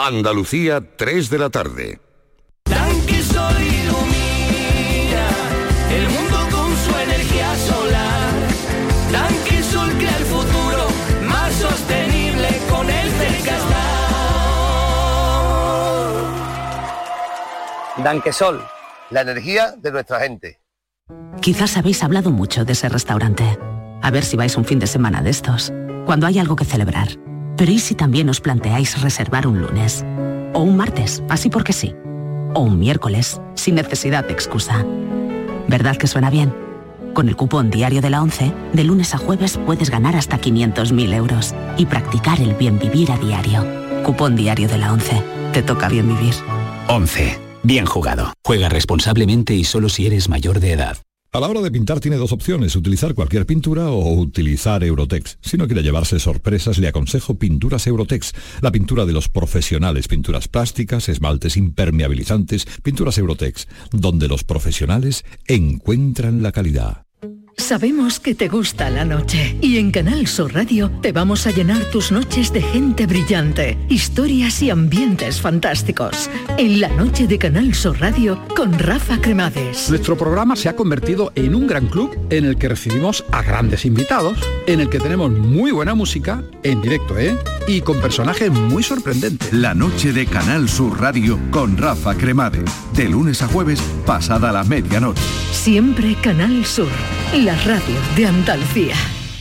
Andalucía, 3 de la tarde. Tanquesol ilumina el mundo con su energía solar. Tanquesol crea el futuro más sostenible con el Cercastal. Tanquesol, la energía de nuestra gente. Quizás habéis hablado mucho de ese restaurante. A ver si vais un fin de semana de estos, cuando hay algo que celebrar. Pero ¿y si también os planteáis reservar un lunes? O un martes, así porque sí. O un miércoles, sin necesidad de excusa. ¿Verdad que suena bien? Con el cupón diario de la ONCE, de lunes a jueves puedes ganar hasta 500.000 euros y practicar el bien vivir a diario. Cupón diario de la ONCE. Te toca bien vivir. ONCE. Bien jugado. Juega responsablemente y solo si eres mayor de edad. A la hora de pintar tiene dos opciones, utilizar cualquier pintura o utilizar Eurotex. Si no quiere llevarse sorpresas, le aconsejo Pinturas Eurotex, la pintura de los profesionales, pinturas plásticas, esmaltes impermeabilizantes, Pinturas Eurotex, donde los profesionales encuentran la calidad. Sabemos que te gusta la noche y en Canal Sur Radio te vamos a llenar tus noches de gente brillante, historias y ambientes fantásticos. En la noche de Canal Sur Radio con Rafa Cremades. Nuestro programa se ha convertido en un gran club en el que recibimos a grandes invitados, en el que tenemos muy buena música, en directo, y con personajes muy sorprendentes. La noche de Canal Sur Radio con Rafa Cremades, de lunes a jueves, pasada la medianoche. Siempre Canal Sur, la radio de Andalucía.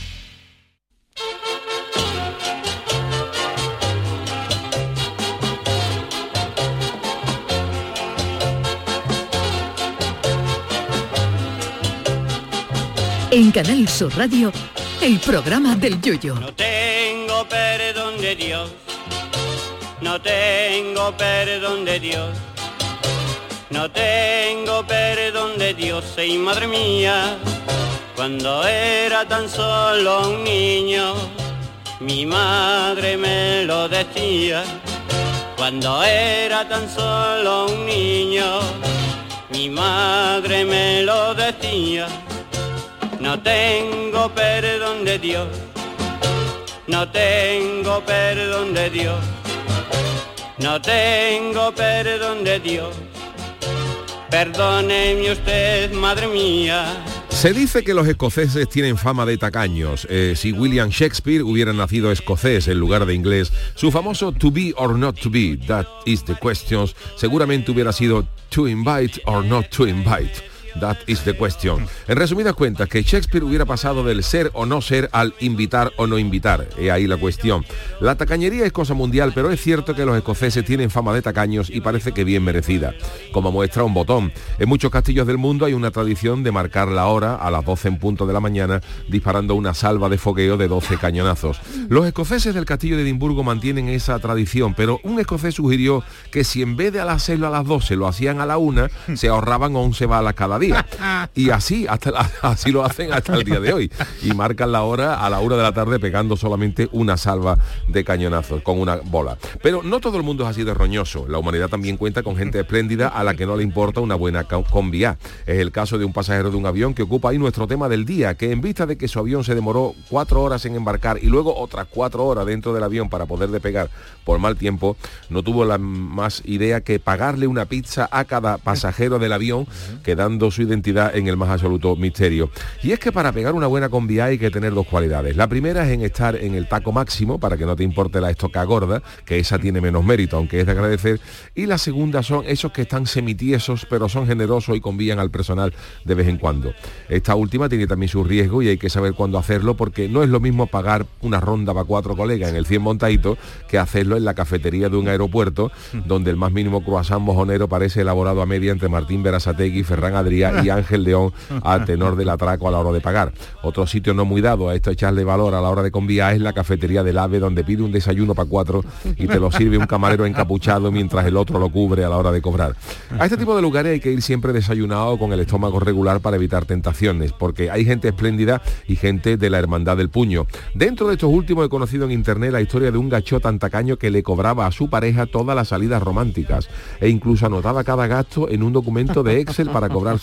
En Canal Sur Radio, el programa del Yoyo. No tengo perdón de Dios, no tengo perdón de Dios, no tengo perdón de Dios, y madre mía, cuando era tan solo un niño, mi madre me lo decía. Cuando era tan solo un niño, mi madre me lo decía. No tengo perdón de Dios, no tengo perdón de Dios, no tengo perdón de Dios. Perdóneme usted, madre mía. Se dice que los escoceses tienen fama de tacaños. Si William Shakespeare hubiera nacido escocés en lugar de inglés, su famoso to be or not to be, that is the question, seguramente hubiera sido to invite or not to invite. That is the question. En resumidas cuentas, que Shakespeare hubiera pasado del ser o no ser al invitar o no invitar. He ahí la cuestión. La tacañería es cosa mundial, pero es cierto que los escoceses tienen fama de tacaños y parece que bien merecida. Como muestra un botón. En muchos castillos del mundo hay una tradición de marcar la hora a las 12 en punto de la mañana, disparando una salva de fogueo de 12 cañonazos. Los escoceses del castillo de Edimburgo mantienen esa tradición, pero un escocés sugirió que si en vez de hacerlo a las 12 lo hacían a la 1, se ahorraban 11 balas cada día. Y así lo hacen hasta el día de hoy, y marcan la hora a la 1 de la tarde pegando solamente una salva de cañonazos con una bola. Pero no todo el mundo es así de roñoso. La humanidad también cuenta con gente espléndida a la que no le importa una buena combi A. Es el caso de un pasajero de un avión que ocupa ahí nuestro tema del día, que en vista de que su avión se demoró 4 horas en embarcar y luego otras 4 horas dentro del avión para poder despegar por mal tiempo, no tuvo la más idea que pagarle una pizza a cada pasajero del avión, quedando su identidad en el más absoluto misterio. Y es que para pegar una buena combi hay que tener dos cualidades. La primera es en estar en el taco máximo, para que no te importe la estoca gorda, que esa tiene menos mérito, aunque es de agradecer. Y la segunda son esos que están semitiesos, pero son generosos y convían al personal de vez en cuando. Esta última tiene también su riesgo y hay que saber cuándo hacerlo, porque no es lo mismo pagar una ronda para 4 colegas en el 100 montaditos que hacerlo en la cafetería de un aeropuerto, donde el más mínimo croissant mojonero parece elaborado a media entre Martín Berasategui, Ferran Adrià y Ángel León, a tenor del atraco a la hora de pagar. Otro sitio no muy dado a esto echarle valor a la hora de conviar es la cafetería del AVE, donde pide un desayuno para 4 y te lo sirve un camarero encapuchado mientras el otro lo cubre a la hora de cobrar. A este tipo de lugares hay que ir siempre desayunado con el estómago regular para evitar tentaciones, porque hay gente espléndida y gente de la hermandad del puño. Dentro de estos últimos he conocido en internet la historia de un gacho tan tacaño que le cobraba a su pareja todas las salidas románticas e incluso anotaba cada gasto en un documento de Excel para cobrárselo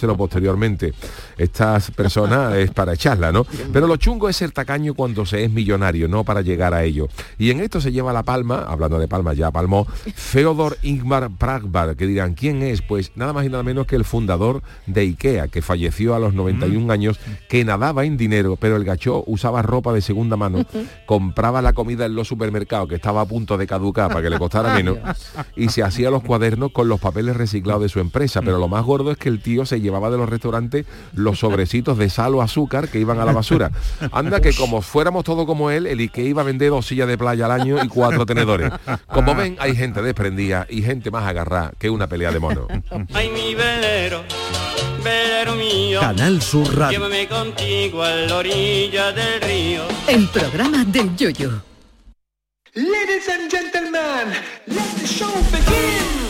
comérselo posteriormente. Estas personas es para echarla, ¿no? Pero lo chungo es ser tacaño cuando se es millonario, no para llegar a ello. Y en esto se lleva la palma, hablando de palmas, ya palmó, Feodor Ingvar Pragvar, que dirán, ¿quién es? Pues nada más y nada menos que el fundador de IKEA, que falleció a los 91 años, que nadaba en dinero, pero el gachó usaba ropa de segunda mano, compraba la comida en los supermercados, que estaba a punto de caducar para que le costara menos, y se hacía los cuadernos con los papeles reciclados de su empresa. Pero lo más gordo es que el tío se llevaba de los restaurantes los sobrecitos de sal o azúcar que iban a la basura. Anda que como fuéramos todos como él, el IKEA iba a vender 2 sillas de playa al año y 4 tenedores. Como ven, hay gente desprendida y gente más agarrada que una pelea de mono. Ay, mi velero, velero mío, Canal Sur Radio. llévame contigo a la orilla del río. El programa del Yoyo. Ladies and gentlemen, let the show begin.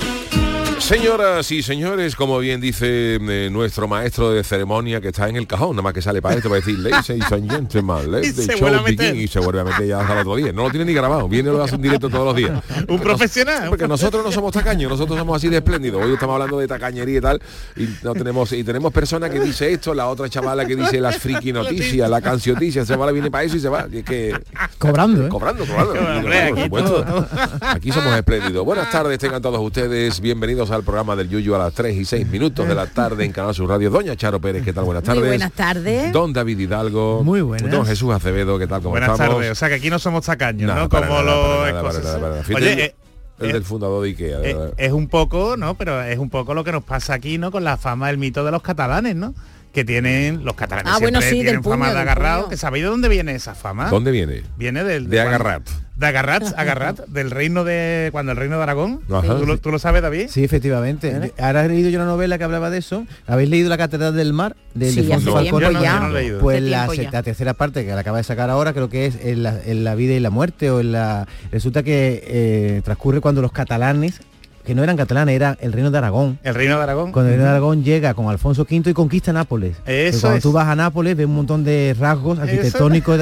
Señoras y señores, como bien dice nuestro maestro de ceremonia, que está en el cajón, nada más que sale para esto, para decir ladies and gentlemen, let the show begin, y se vuelve a meter ya hasta el otro día. No lo tiene ni grabado, viene y lo hace en directo todos los días. Un profesional. Porque nosotros no somos tacaños, nosotros somos así de espléndidos. Hoy estamos hablando de tacañería y tal, y tenemos personas que dice esto, la otra chavala que dice las friki noticias, la cancioticias, esa chavala viene para eso y se va. Y es que cobrando, ¿eh? Cobrando. Por supuesto. Aquí somos espléndidos. Buenas tardes, tengan todos ustedes, bienvenidos al programa del Yuyu a las 3:06 de la tarde en Canal Sur Radio. Doña Charo Pérez, ¿qué tal? Buenas tardes. Muy buenas tardes. Don David Hidalgo. Muy buenas. Don Jesús Acevedo, ¿qué tal? ¿Cómo buenas estamos? tardes. O sea que aquí no somos tacaños, ¿no? Para Como nada, los para nada. Oye, el del fundador de IKEA. es un poco, ¿no? Pero es un poco lo que nos pasa aquí, ¿no? Con la fama del mito de los catalanes, ¿no? Que tienen los catalanes bueno, sí, tienen del puño, fama de del agarrado. puño. ¿Que sabéis de dónde viene esa fama? ¿Dónde viene? Viene de Agarrat. De Agarrat, del reino de... Cuando el reino de Aragón. Ajá. ¿Tú lo sabes, David? Sí, efectivamente. Ahora he leído yo una novela que hablaba de eso. ¿Habéis leído La Catedral del Mar? Del Sí, Defonso hace Falcón? tiempo ya. Yo no he leído. Pues Hace la tiempo ya. tercera parte que la acaba de sacar ahora, creo que es en la vida y la muerte, o resulta que transcurre cuando los catalanes, que no eran catalanes, era el reino de Aragón. El reino de Aragón. Cuando el reino de Aragón llega con Alfonso V y conquista Nápoles. Eso cuando es. tú vas a Nápoles ves un montón de rasgos arquitectónicos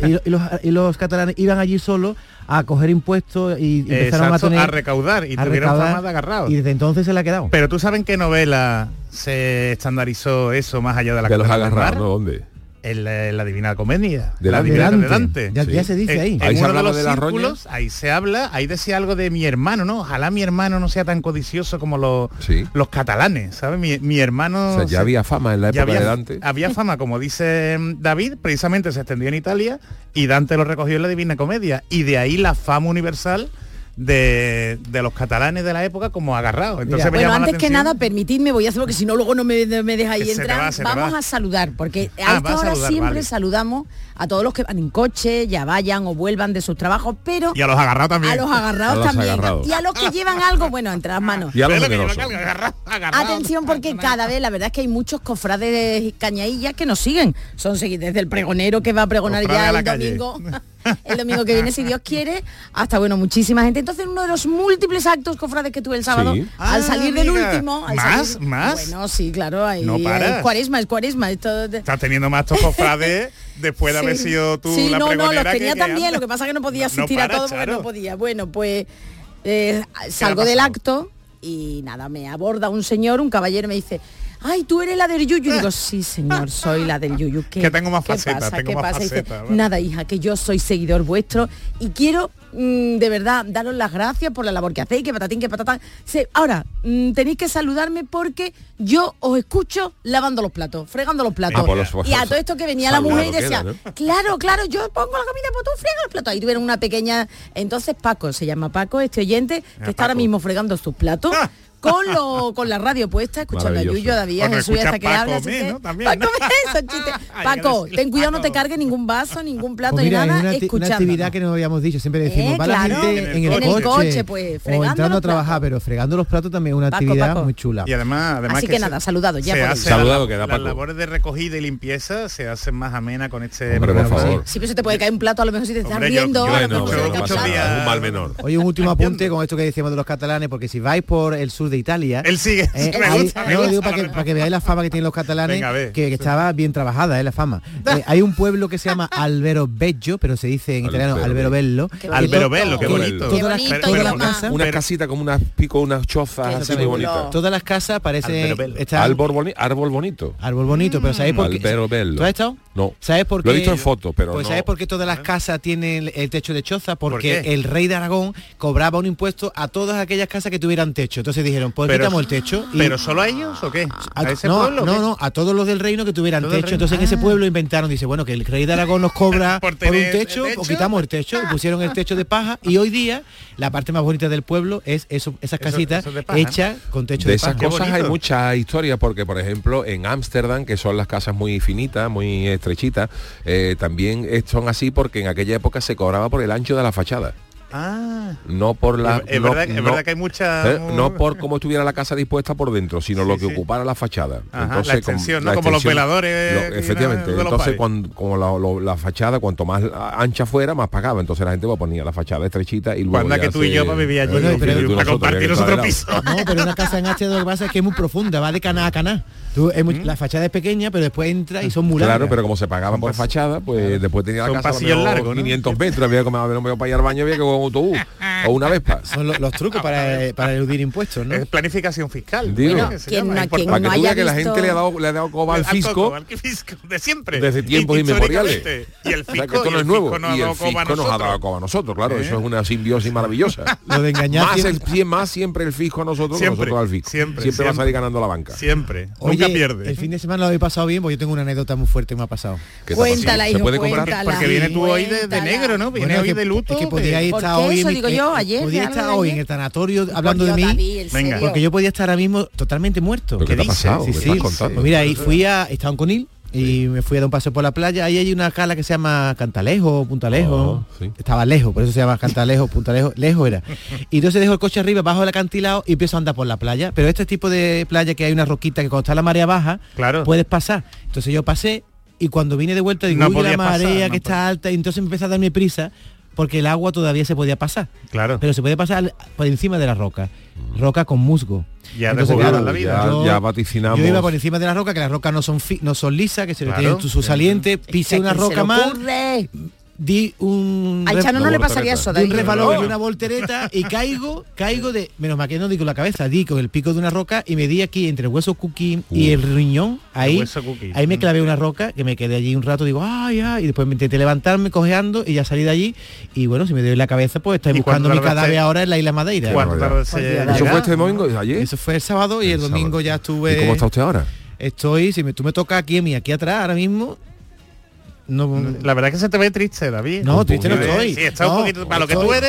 y los catalanes iban allí solos a coger impuestos y empezaron a recaudar y tuvieron fama de agarrados. Y desde entonces se le ha quedado. Pero tú sabes en qué novela se estandarizó eso más allá de la De los Catedral del agarrados, Mar? ¿no? ¿Dónde? En la Divina Comedia. De la Divina Dante. de Dante. Ya se dice ahí. En Ahí se uno de hablaba los de la círculos, ahí se habla, ahí decía algo de mi hermano, ¿no? Ojalá mi hermano no sea tan codicioso como los catalanes, ¿sabes? Mi hermano... O sea, ya había fama en la época de Dante. Había fama, como dice David, precisamente se extendió en Italia y Dante lo recogió en la Divina Comedia. Y de ahí la fama universal de los catalanes de la época como agarrados. Entonces me Bueno, llama la antes que atención. nada, permitidme, voy a hacer porque si no luego no me dejáis Se te entrar. va, se te Vamos va. a saludar, porque Ah, a esta va a hora saludar, siempre vale. saludamos a todos los que van en coche, ya vayan o vuelvan de sus trabajos, pero Y a los agarrados también. a los agarrados A los también. agarrados. Y a los que llevan algo, bueno, entre las manos. Y a los Ve lo que generosos. lleva Carga, agarrado. Atención, porque cada vez la verdad es que hay muchos cofrades cañaillas que nos siguen. Son desde el pregonero que va a pregonar Cofrade ya a la el calle. domingo. El domingo que viene, si Dios quiere, hasta bueno, muchísima gente. Entonces, uno de los múltiples actos cofrades que tuve el sábado, Sí. al salir del amiga. último. al ¿Más? salir- ¿Más? Bueno, sí, claro, ahí No paras. es cuaresma. Esto de- Estás teniendo más cofrades después de haber Sí. sido tú Sí, la no, pregonera los tenía que también, anda. lo que pasa es que no podía No asistir a para, todo porque Charo. no podía. Bueno, pues salgo del acto y nada, me aborda un señor, un caballero, y me dice, ay, tú eres la del Yuyu. Digo, sí, señor, soy la del Yuyu. Que tengo más facetas, pasa? tengo ¿Qué más pasa? Y dice, facetas, ¿verdad? nada, hija, que yo soy seguidor vuestro y quiero de verdad daros las gracias por la labor que hacéis, que patatín, que patatán. Ahora, tenéis que saludarme porque yo os escucho lavando los platos, fregando los platos. Por Y a todo esto que venía la mujer y saludado decía, queda, ¿no? claro, yo pongo la comida, pues tú fregas los platos. Ahí tuvieron una pequeña... Entonces Paco, se llama Paco, este oyente, que está ahora Paco. mismo fregando sus platos. Con la radio puesta, escuchando a Maravilloso. Yuyu, a David, a Cuando Jesús y hasta escucha que Paco habla. a así mí, que- ¿no? También, ¿no? Paco, esos chistes. Ay, Paco, eres ten cuidado, no Paco. te cargues ningún vaso, ningún plato Pues ni mira, es nada, una escuchando. actividad que nos habíamos dicho, siempre decimos, va la claro, gente en el coche, pues, o fregando entrando a los trabajar, platos. pero fregando los platos también es una Paco, actividad Paco. muy chula. Y además Así que nada, saludado, ya se podéis. hace Saludado queda, las Paco. labores de recogida y limpieza se hacen más amena con este Hombre, por programa. favor. Sí, pero se te puede caer un plato, a lo mejor si te estás Hombre, yo- riendo. yo- a lo Bueno, mejor se te pero cae un no pasa plato. nada, es un mal menor. Oye, un último apunte con esto que decíamos de los catalanes, porque si vais por el sur de Italia. Él sigue. Me gusta, no, digo para que veáis la fama que tienen los catalanes. Venga, que estaba bien trabajada, la fama. Hay un pueblo que se llama Alberobello, pero se dice en italiano Alberobello. Alberobello, qué bonito. Todas las casas, una casita como unas chozas así muy bonitas. Todas las casas parecen árbol bonito. Árbol bonito, pero ¿sabéis por qué? Alberobello. ¿Tú has estado? No. ¿Sabes por qué? Lo he visto en fotos, pero pues no. ¿sabes por qué todas las casas tienen el techo de choza? Porque ¿Por qué? el rey de Aragón cobraba un impuesto a todas aquellas casas que tuvieran techo. Entonces dijeron, pues quitamos el techo. ¿Pero solo a ellos o qué? ¿A ese pueblo? No, a todos los del reino que tuvieran techo. Entonces en ese pueblo inventaron, dice, bueno, que el rey de Aragón nos cobra por un techo, pues quitamos el techo, pusieron el techo de paja y hoy día la parte más bonita del pueblo es esas casitas hechas con techo de paja. De esas cosas hay mucha historia porque, por ejemplo, en Ámsterdam, que son las casas muy finitas, muy estrechitas, también son así porque en aquella época se cobraba por el ancho de la fachada. No por la es verdad que hay mucha no por cómo estuviera la casa dispuesta por dentro, sino lo que ocupara la fachada. Entonces, la extensión, ¿no? Como los veladores efectivamente. Entonces como la fachada cuanto más ancha fuera, más pagaba. Entonces la gente ponía la fachada estrechita y luego que tú y yo para vivir allí, para compartir nosotros piso. No, pero una casa en H lo que pasa es que es muy profunda, va de cana a cana. La fachada es pequeña, pero después entra y son muy largas. Claro, pero como se pagaba por fachada, pues después tenía la casa pasillos largos, 500 metros, había como no me voy para ir al baño, había que un autobús o una Vespa. Son los trucos para eludir impuestos, ¿no? Es planificación fiscal. Bueno, para que tú veas que la gente le ha dado coba al fisco de siempre. Desde tiempos inmemoriales. Y el fisco, que esto no es nuevo. Y el fisco nos ha dado coba a nosotros, claro. Eso es una simbiosis maravillosa. Lo de engañar más siempre el fisco a nosotros que nosotros al fisco. Siempre va a salir ganando la banca. Siempre. Nunca pierde. El fin de semana lo habéis pasado bien, porque yo tengo una anécdota muy fuerte que me ha pasado. Cuéntala, hijo, cuéntala. Porque viene tú hoy de negro, ¿no? Viene hoy de luto. Es que podía estar hoy en el tanatorio hablando de mí. Venga. Porque yo podía estar ahora mismo totalmente muerto. ¿Qué te ha pasado? Sí. Pues mira, ahí estaba en Conil y me fui a dar un paseo por la playa. Ahí hay una cala que se llama Cantalejo, Puntalejo. Estaba lejos, por eso se llama Cantalejo, Puntalejo. Lejos era. Y entonces dejo el coche arriba, bajo del acantilado y empiezo a andar por la playa. Pero este tipo de playa que hay una roquita que cuando está la marea baja, puedes pasar. Entonces yo pasé y cuando vine de vuelta digo, uy, la marea que está alta. Y entonces me empecé a darme prisa porque el agua todavía se podía pasar. Claro. Pero se podía pasar por encima de la roca. Roca con musgo. Ya entonces, claro, la vida. Ya vaticinamos. Yo iba por encima de la roca, que las rocas no son lisas, que se le tienen su saliente, pisé una roca más. Di un... A Chano no le pasaría eso, un resbalón y una voltereta y caigo de... Menos mal que no di con la cabeza, di con el pico de una roca y me di aquí entre el hueso cookie y el riñón, ahí me clavé una roca, que me quedé allí un rato, digo, ay, y después me intenté levantarme cojeando y ya salí de allí y bueno, si me doy la cabeza, pues estoy buscando mi cadáver ahora en la isla Madeira. ¿Eso fue este domingo? ¿Ayer? Eso fue el sábado y el domingo ya estuve... ¿Y cómo está usted ahora? Estoy, tú me tocas aquí atrás ahora mismo... No, la verdad es que se te ve triste, David. No, triste no estoy. Sí, está un poquito para lo que tú eres.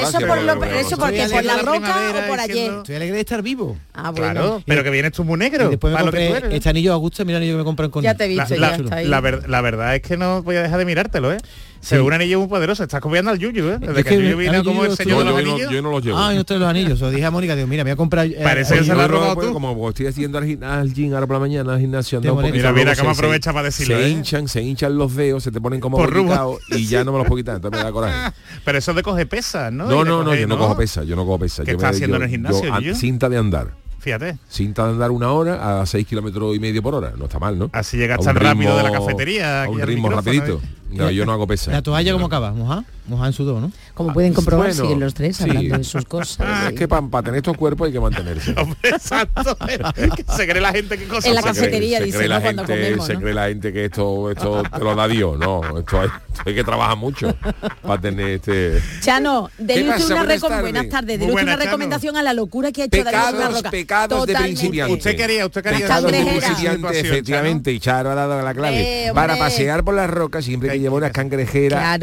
Eso porque por la roca o por ayer. Estoy alegre de estar vivo. Bueno. Claro, pero que vienes tú muy negro. Y después me para compré lo que tú eres. este anillo a gusto, mira el anillo que me compran con... Ya te he visto, ya está ahí. La verdad es que no voy a dejar de mirártelo, Según un anillo muy poderoso, estás copiando al Yuyu, Desde que Yuyu vino como el señor de los anillos. Yo no los llevo. No trae los anillos. Lo dije a Mónica, digo, mira, me voy a comprar... Parece que se lo has robado tú. Como estoy haciendo al gym ahora por la mañana, al gimnasio. Mira, cómo aprovecha para decirlo. Se hinchan los dedos, se te ponen como picados y ya no me los puedo quitar, entonces me da coraje. Pero eso de coge pesas, ¿no? No, yo no cojo pesas, ¿Qué estás haciendo en el gimnasio? Cinta de andar. Fíjate. Cinta de andar 1 hora a 6,5 kilómetros por hora. No está mal, ¿no? Así llegas tan rápido de la cafetería. A un ritmo rapidito. No, yo no hago pesas. ¿La toalla cómo acaba? Moja en sudor, ¿no? Como pueden comprobar, siguen los tres hablando de sus cosas. Es que para tener estos cuerpos hay que mantenerse. Exacto. Se cree la gente que cosas. En la cafetería dice, ¿no? Cuando comemos, se cree la gente que esto te lo da Dios. No, esto hay que trabajar mucho para tener este... Chano, denle buenas tardes. Denle una recomendación a la locura que ha hecho David Una Roca. Pecados de principiante. Usted quería pecados de principiante, efectivamente. Y Charo ha dado la clave. Para pasear por las rocas siempre que lleva unas cangrejeras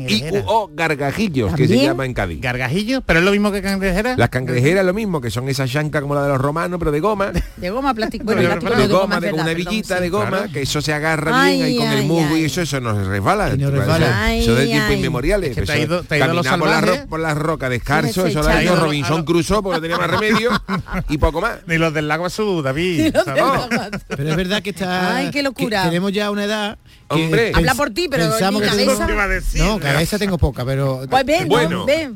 o gargajillos, que se llama en Cádiz. ¿Gargajillos? ¿Pero es lo mismo que cangrejeras? Las cangrejeras es lo mismo, que son esas chancas como la de los romanos, pero de goma. De goma, plástico. De goma, con una villita de goma, que eso se agarra bien ahí con el musgo y eso no se resbala. Eso de tiempos inmemoriales. Caminar por las rocas descalzo, eso lo ha hecho Robinson Crusoe porque tenía más remedio y poco más. Ni los del lago Azul, David. Pero es verdad que está... Ay, qué locura. Tenemos ya una edad... Hombre, habla por ti, pero pensamos mi que tengo... cabeza. No, cabeza tengo poca, pero... Pues ven, Bueno. no, ven.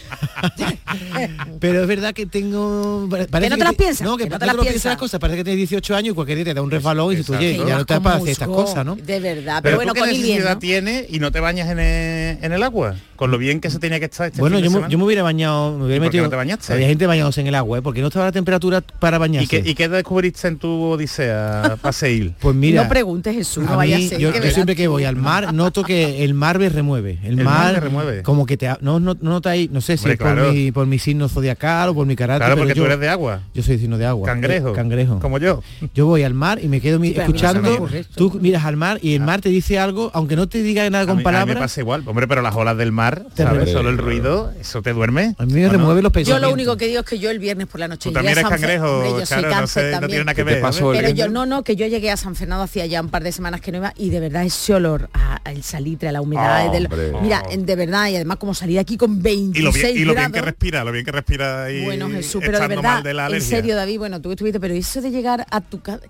Pero es verdad que tengo... Que no te las piensas. No, que no te no las lo piensas piensas. las cosas. Parece que tienes 18 años y cualquier día te da un resbalón y dices tú, oye, Exacto. ya no te das para hacer estas cosas, ¿no? De verdad, Pero bueno, ¿tú qué con necesidad Ilian, ¿no? tiene y no te bañas en el agua? Con lo bien que se tenía que estar este Bueno, fin de yo semana. me hubiera bañado, me hubiera ¿Y por qué metido... no te bañaste? Había gente bañándose en el agua, ¿eh? Porque no estaba la temperatura para bañarse. ¿Y qué descubriste en tu odisea paseil? Pues mira, No preguntes, Jesús, no a vaya a mí, ser yo que verás siempre que tú. voy al mar noto que el mar me remueve. El mar mar te remueve. como que te no notáis, no sé si Hombre, es claro. por mi signo zodiacal o por mi carácter. Claro, pero porque yo, tú eres de agua. Yo soy signo de agua. Cangrejo. Cangrejo. Como yo. Yo voy al mar y me quedo Sí, pero a mí no se me escuchando. ocurre esto. Tú miras al mar y el mar te dice algo, aunque no te diga nada A con mí me palabras. pasa igual. Hombre, pero las olas del mar, Te ¿sabes? remueve. Solo el ruido, eso te duerme. A mí me ¿O no? remueve los Yo pensamientos. lo único que digo es que yo el viernes por la noche Tú llegué también a eres San Fernando. cangrejo, Hombre, yo soy claro, cáncer no también. tiene nada que ¿Qué te ver. pasó, ¿sabes? Pero Elena? yo que yo llegué a San Fernando hacía ya un par de semanas que no iba y de verdad ese olor al salitre, a la humedad, Hombre. mira, de verdad, y además como salir de aquí con 26 Y lo bien grados. que respira, lo bien que respira ahí. Bueno, Jesús, pero de estando verdad, mal de la en alergia. serio, David, bueno, tú estuviste, pero eso de llegar a tu casa...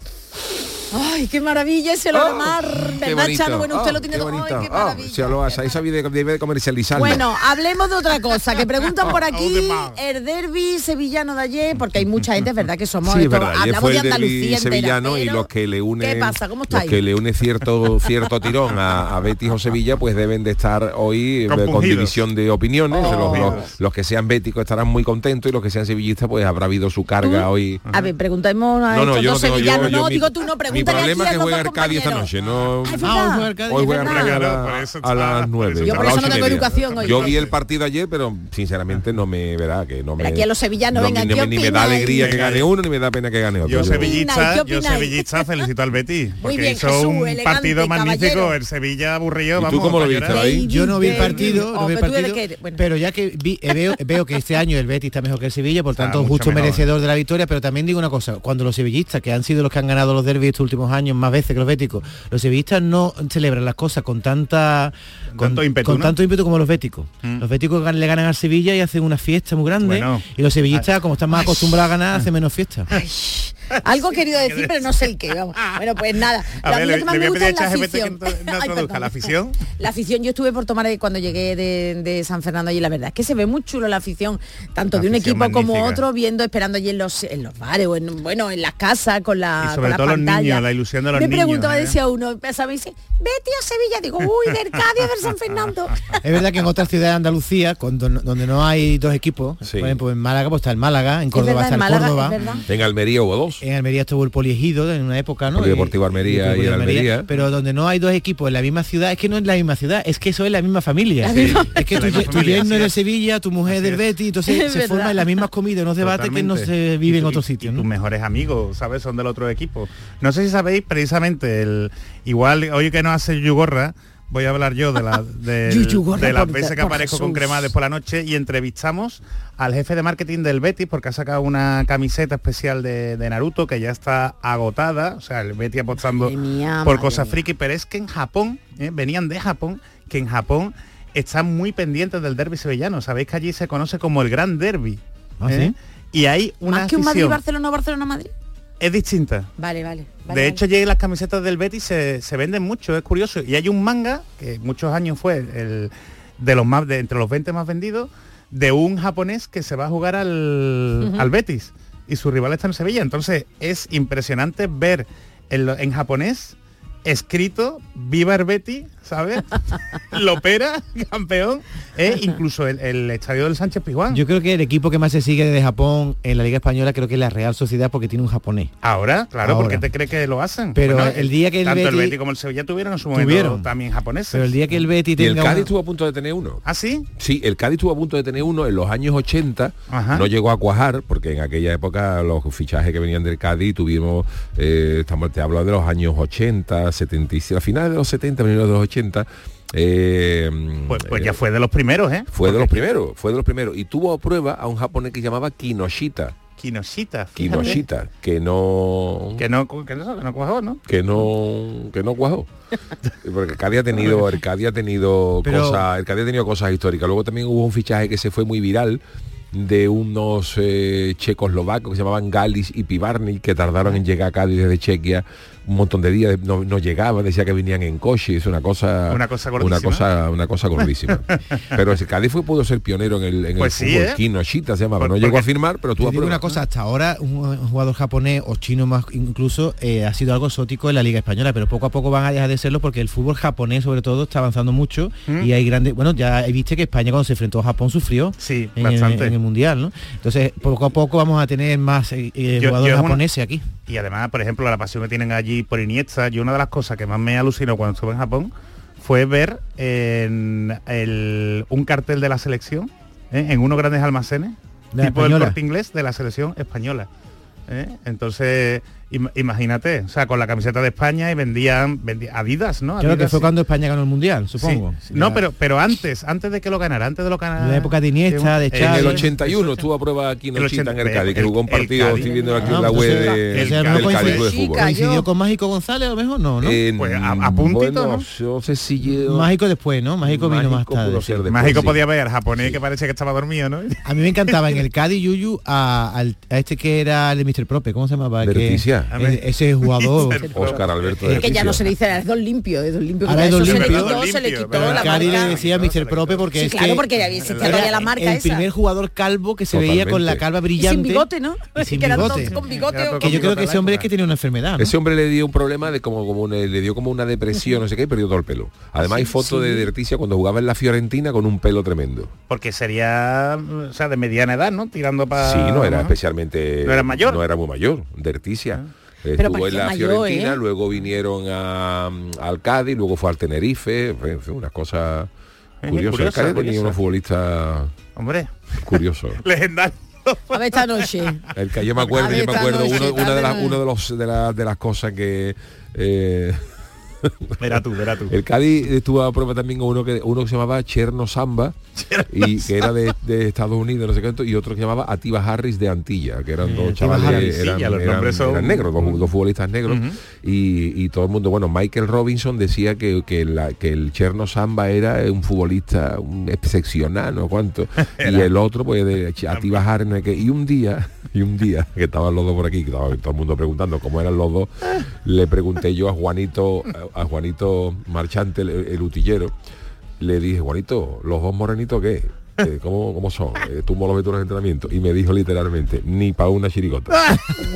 ¡Ay, qué maravilla ese olor a mar! Qué ¿Verdad, bonito. Chano? Bueno, usted lo tiene qué todo. ¡Ay, bonito. qué maravilla! Se lo hace, esa debe de comercializarlo. Bueno, hablemos de otra cosa, que preguntan por aquí el derbi sevillano de ayer, porque hay mucha gente, es verdad que somos Sí, de es todo, verdad, ayer hablamos fue de el derbi Andalucía entera, sevillano y pero los que le une ¿qué pasa? ¿Cómo los estáis? que le une cierto tirón a Betis o Sevilla, pues deben de estar hoy con Compungidos. división de opiniones. Oh. Los que sean béticos estarán muy contentos y los que sean sevillistas pues habrá habido su carga hoy. A ver, preguntemos a No, no, estos yo dos no tengo- sevillanos, yo no, mi- digo tú no, Mi pregúntale problema aquí es a que los juega dos Arcadia esta compañeros. noche, no. Ah, es Ah, verdad. hoy juega Arcadia, Hoy es juega verdad. Arcadia Claro, por eso a las 9. Yo por eso no tengo educación hoy. Yo vi el partido ayer, pero sinceramente no me verá que no me. Pero aquí a los sevillanos, venga, ni ¿qué me da opináis? alegría que gane uno ni me da pena que gane otro. Yo ¿Qué sevillista, opináis? felicito al Betis. Porque bien, hizo Jesús, un elegante, partido magnífico, caballero. el Sevilla aburrido, ¿Y tú vamos. cómo lo para viste, llorar. David? Yo no vi el David. partido, Oh, no vi el pero tú eres partido, que- bueno. pero ya que veo que este año el Betis está mejor que el Sevilla, por tanto mucho justo mejor. merecedor de la victoria, pero también digo una cosa, cuando los sevillistas, que han sido los que han ganado los derbis estos últimos años más veces que los béticos, los sevillistas no celebran las cosas con tanto ímpetu como los béticos. Los béticos le ganan al Sevilla y hacen una fiesta muy grande, Bueno. y los sevillistas, como están más acostumbrados a ganar, hacen menos fiesta. Algo he querido decir, pero no sé el qué. Vamos. Bueno, pues nada. A Lo ver, mí lo que más le me voy a gusta pedir es la a ChatGPT que afición. nos Ay, traduzca perdón. la afición. La afición, yo estuve por tomar cuando llegué de San Fernando allí, la verdad es que se ve muy chulo la afición, tanto La de un afición equipo como magnífica. otro, viendo, esperando allí en los bares o en las casas con la Y sobre con todo la los pantalla. niños, la ilusión de los Me niños, preguntaba, ¿eh? decía uno, pensaba, dice, Betis o Sevilla, digo, uy, del Cádiz, del San Fernando. Es verdad que en otras ciudades de Andalucía, donde no hay dos equipos, Sí. por ejemplo en Málaga pues está el Málaga, en Es Córdoba verdad, está en el Málaga, Córdoba, es verdad. En Almería hubo dos. en Almería estuvo el Poliegido en una época, ¿no? Polideportivo Almería y el Almería. Pero donde no hay dos equipos en la misma ciudad, es que no es la misma ciudad, es que eso es la misma familia. La misma- Es que La misma tu familia, yerno así es de es. Sevilla, tu mujer es del Betis, entonces Es se verdad. forman las mismas comidas, unos debates que no se viven en otros sitios, Y ¿no? tus mejores amigos, ¿sabes? Son del otro equipo. No sé si sabéis precisamente igual hoy que nos hace Yugorra, voy a hablar yo de Yuyugorra, de las por- veces que por aparezco con Jesús. cremades por la noche y entrevistamos al jefe de marketing del Betis porque ha sacado una camiseta especial de Naruto que ya está agotada, o sea, el Betis apostando Madre mía, por madre cosas mía. friki, pero es que en Japón, venían de Japón, que en Japón están muy pendientes del derbi sevillano. Sabéis que allí se conoce como el gran derbi. ¿Ah, sí? Y hay una Más que un afición, Madrid-Barcelona, Barcelona-Madrid. es distinta. Vale, vale. De hecho, ya las camisetas del Betis se venden mucho, es curioso. Y hay un manga, que muchos años fue entre los 20 más vendidos, de un japonés que se va a jugar al Betis. Y su rival está en Sevilla. Entonces, es impresionante ver en japonés escrito Viva el Betis, ¿sabes? Lopera, campeón, incluso el estadio del Sánchez Pizjuán. Yo creo que el equipo que más se sigue de Japón en la Liga Española creo que es la Real Sociedad porque tiene un japonés. Ahora, claro, Ahora. ¿por qué te crees que lo hacen? Pero Bueno, el día que el tanto el Betis- Betis como el Sevilla tuvieron en su momento Tuvieron. también japoneses. Pero el día que el Betis Y el tenga Cádiz una- estuvo a punto de tener uno. ¿Ah, sí? Sí, el Cádiz estuvo a punto de tener uno en los años 80, Ajá. no llegó a cuajar, porque en aquella época los fichajes que venían del Cádiz tuvimos, te hablo de los años 80, 77, a finales de los 70, primeros de los 80, Pues ya fue de los primeros, ¿eh? fue de los primeros, y tuvo a prueba a un japonés que se llamaba Kinoshita, Kinoshita, fíjate. Kinoshita, que no cuajó, ¿no? que no cuajó. Porque el Cádiz ha tenido Pero- cosas históricas. Luego también hubo un fichaje que se fue muy viral de unos checoslovacos que se llamaban Galis y Pivarny, que tardaron en llegar a Cádiz desde Chequia un montón de días, no llegaba, decía que venían en coche, es una cosa gordísima. Una cosa gordísima. Pero ese Cádiz pudo ser pionero en el Pues sí, fútbol. Kinoshita se llamaba, no llegó a firmar, pero tú te digo una cosa, hasta ahora un jugador japonés o chino más incluso ha sido algo exótico en la Liga Española, pero poco a poco van a dejar de serlo porque el fútbol japonés sobre todo está avanzando mucho y hay grandes, bueno, ya viste que España cuando se enfrentó a Japón sufrió en el Mundial, ¿no? Entonces poco a poco vamos a tener más jugadores japoneses aquí. Y además, por ejemplo, la pasión que tienen allí por Iniesta, yo una de las cosas que más me alucinó cuando estuve en Japón fue ver un cartel de la selección en unos grandes almacenes, tipo el Corte Inglés de la selección española. Entonces, imagínate, o sea, con la camiseta de España y vendían Adidas, ¿no? Creo que fue cuando España ganó el Mundial, supongo. Sí. No, pero antes de que lo ganara, antes de lo ganar. En la época de Iniesta, de Xavi. En el 81 estuvo a prueba aquí en Chita, en el Cádiz, que jugó un partido, estoy viendo aquí en la web del Cádiz de fútbol. ¿Coincidió con Mágico González a lo mejor? No. Pues a puntito, bueno, no sé si yo... Mágico después, ¿no? Mágico vino más tarde. Mágico podía ver al japonés que parece que estaba dormido, ¿no? A mí me encantaba en el Cádiz, Yuyu, a este que era el de Mr. Prope, ¿cómo se llamaba? Leticia. Ese jugador Óscar Alberto es que ya no se le dice, es Don Limpio, ahora es Don Limpio, se le quitó la Cari marca. Le decía Mr. Prope porque sí, claro, porque era la marca el primer jugador calvo que se veía con la calva brillante y sin bigote, ¿no? Sin que eran bigote. todos con bigote que yo creo que ese hombre es que tiene una enfermedad, ¿no? Ese hombre le dio un problema de le dio como una depresión, no sé qué, y perdió todo el pelo. Además hay fotos de Leticia cuando jugaba en la Fiorentina con un pelo tremendo. Porque sería, o sea, de mediana edad, ¿no? Tirando para... Sí, no era especialmente... ¿No era mayor? No era muy mayor, Leticia. Estuvo en la Fiorentina, luego vinieron al Cádiz, luego fue al Tenerife, en fin, unas cosas curiosas. El Cádiz tenía unos futbolistas curiosos. Legendarios. A ver esta noche. El que yo me acuerdo, una de las cosas que verá tú. El Cádiz estuvo a prueba también uno que se llamaba Cherno Samba y que era de Estados Unidos, no sé qué, y otro que se llamaba Atiba Harris de Antilla, que eran dos chavales, eran negros, dos futbolistas negros, y todo el mundo, bueno, Michael Robinson decía que el Cherno Samba era un futbolista excepcional, no cuánto, y el otro pues de Atiba Harris, no sé qué, y un día que estaban los dos por aquí, que estaba todo el mundo preguntando cómo eran los dos, le pregunté yo a Juanito Marchante, el utillero, le dije, Juanito, ¿los dos morenitos qué? ¿Cómo son? ¿Tú los ves en los entrenamientos? Y me dijo literalmente, ni para una chirigota.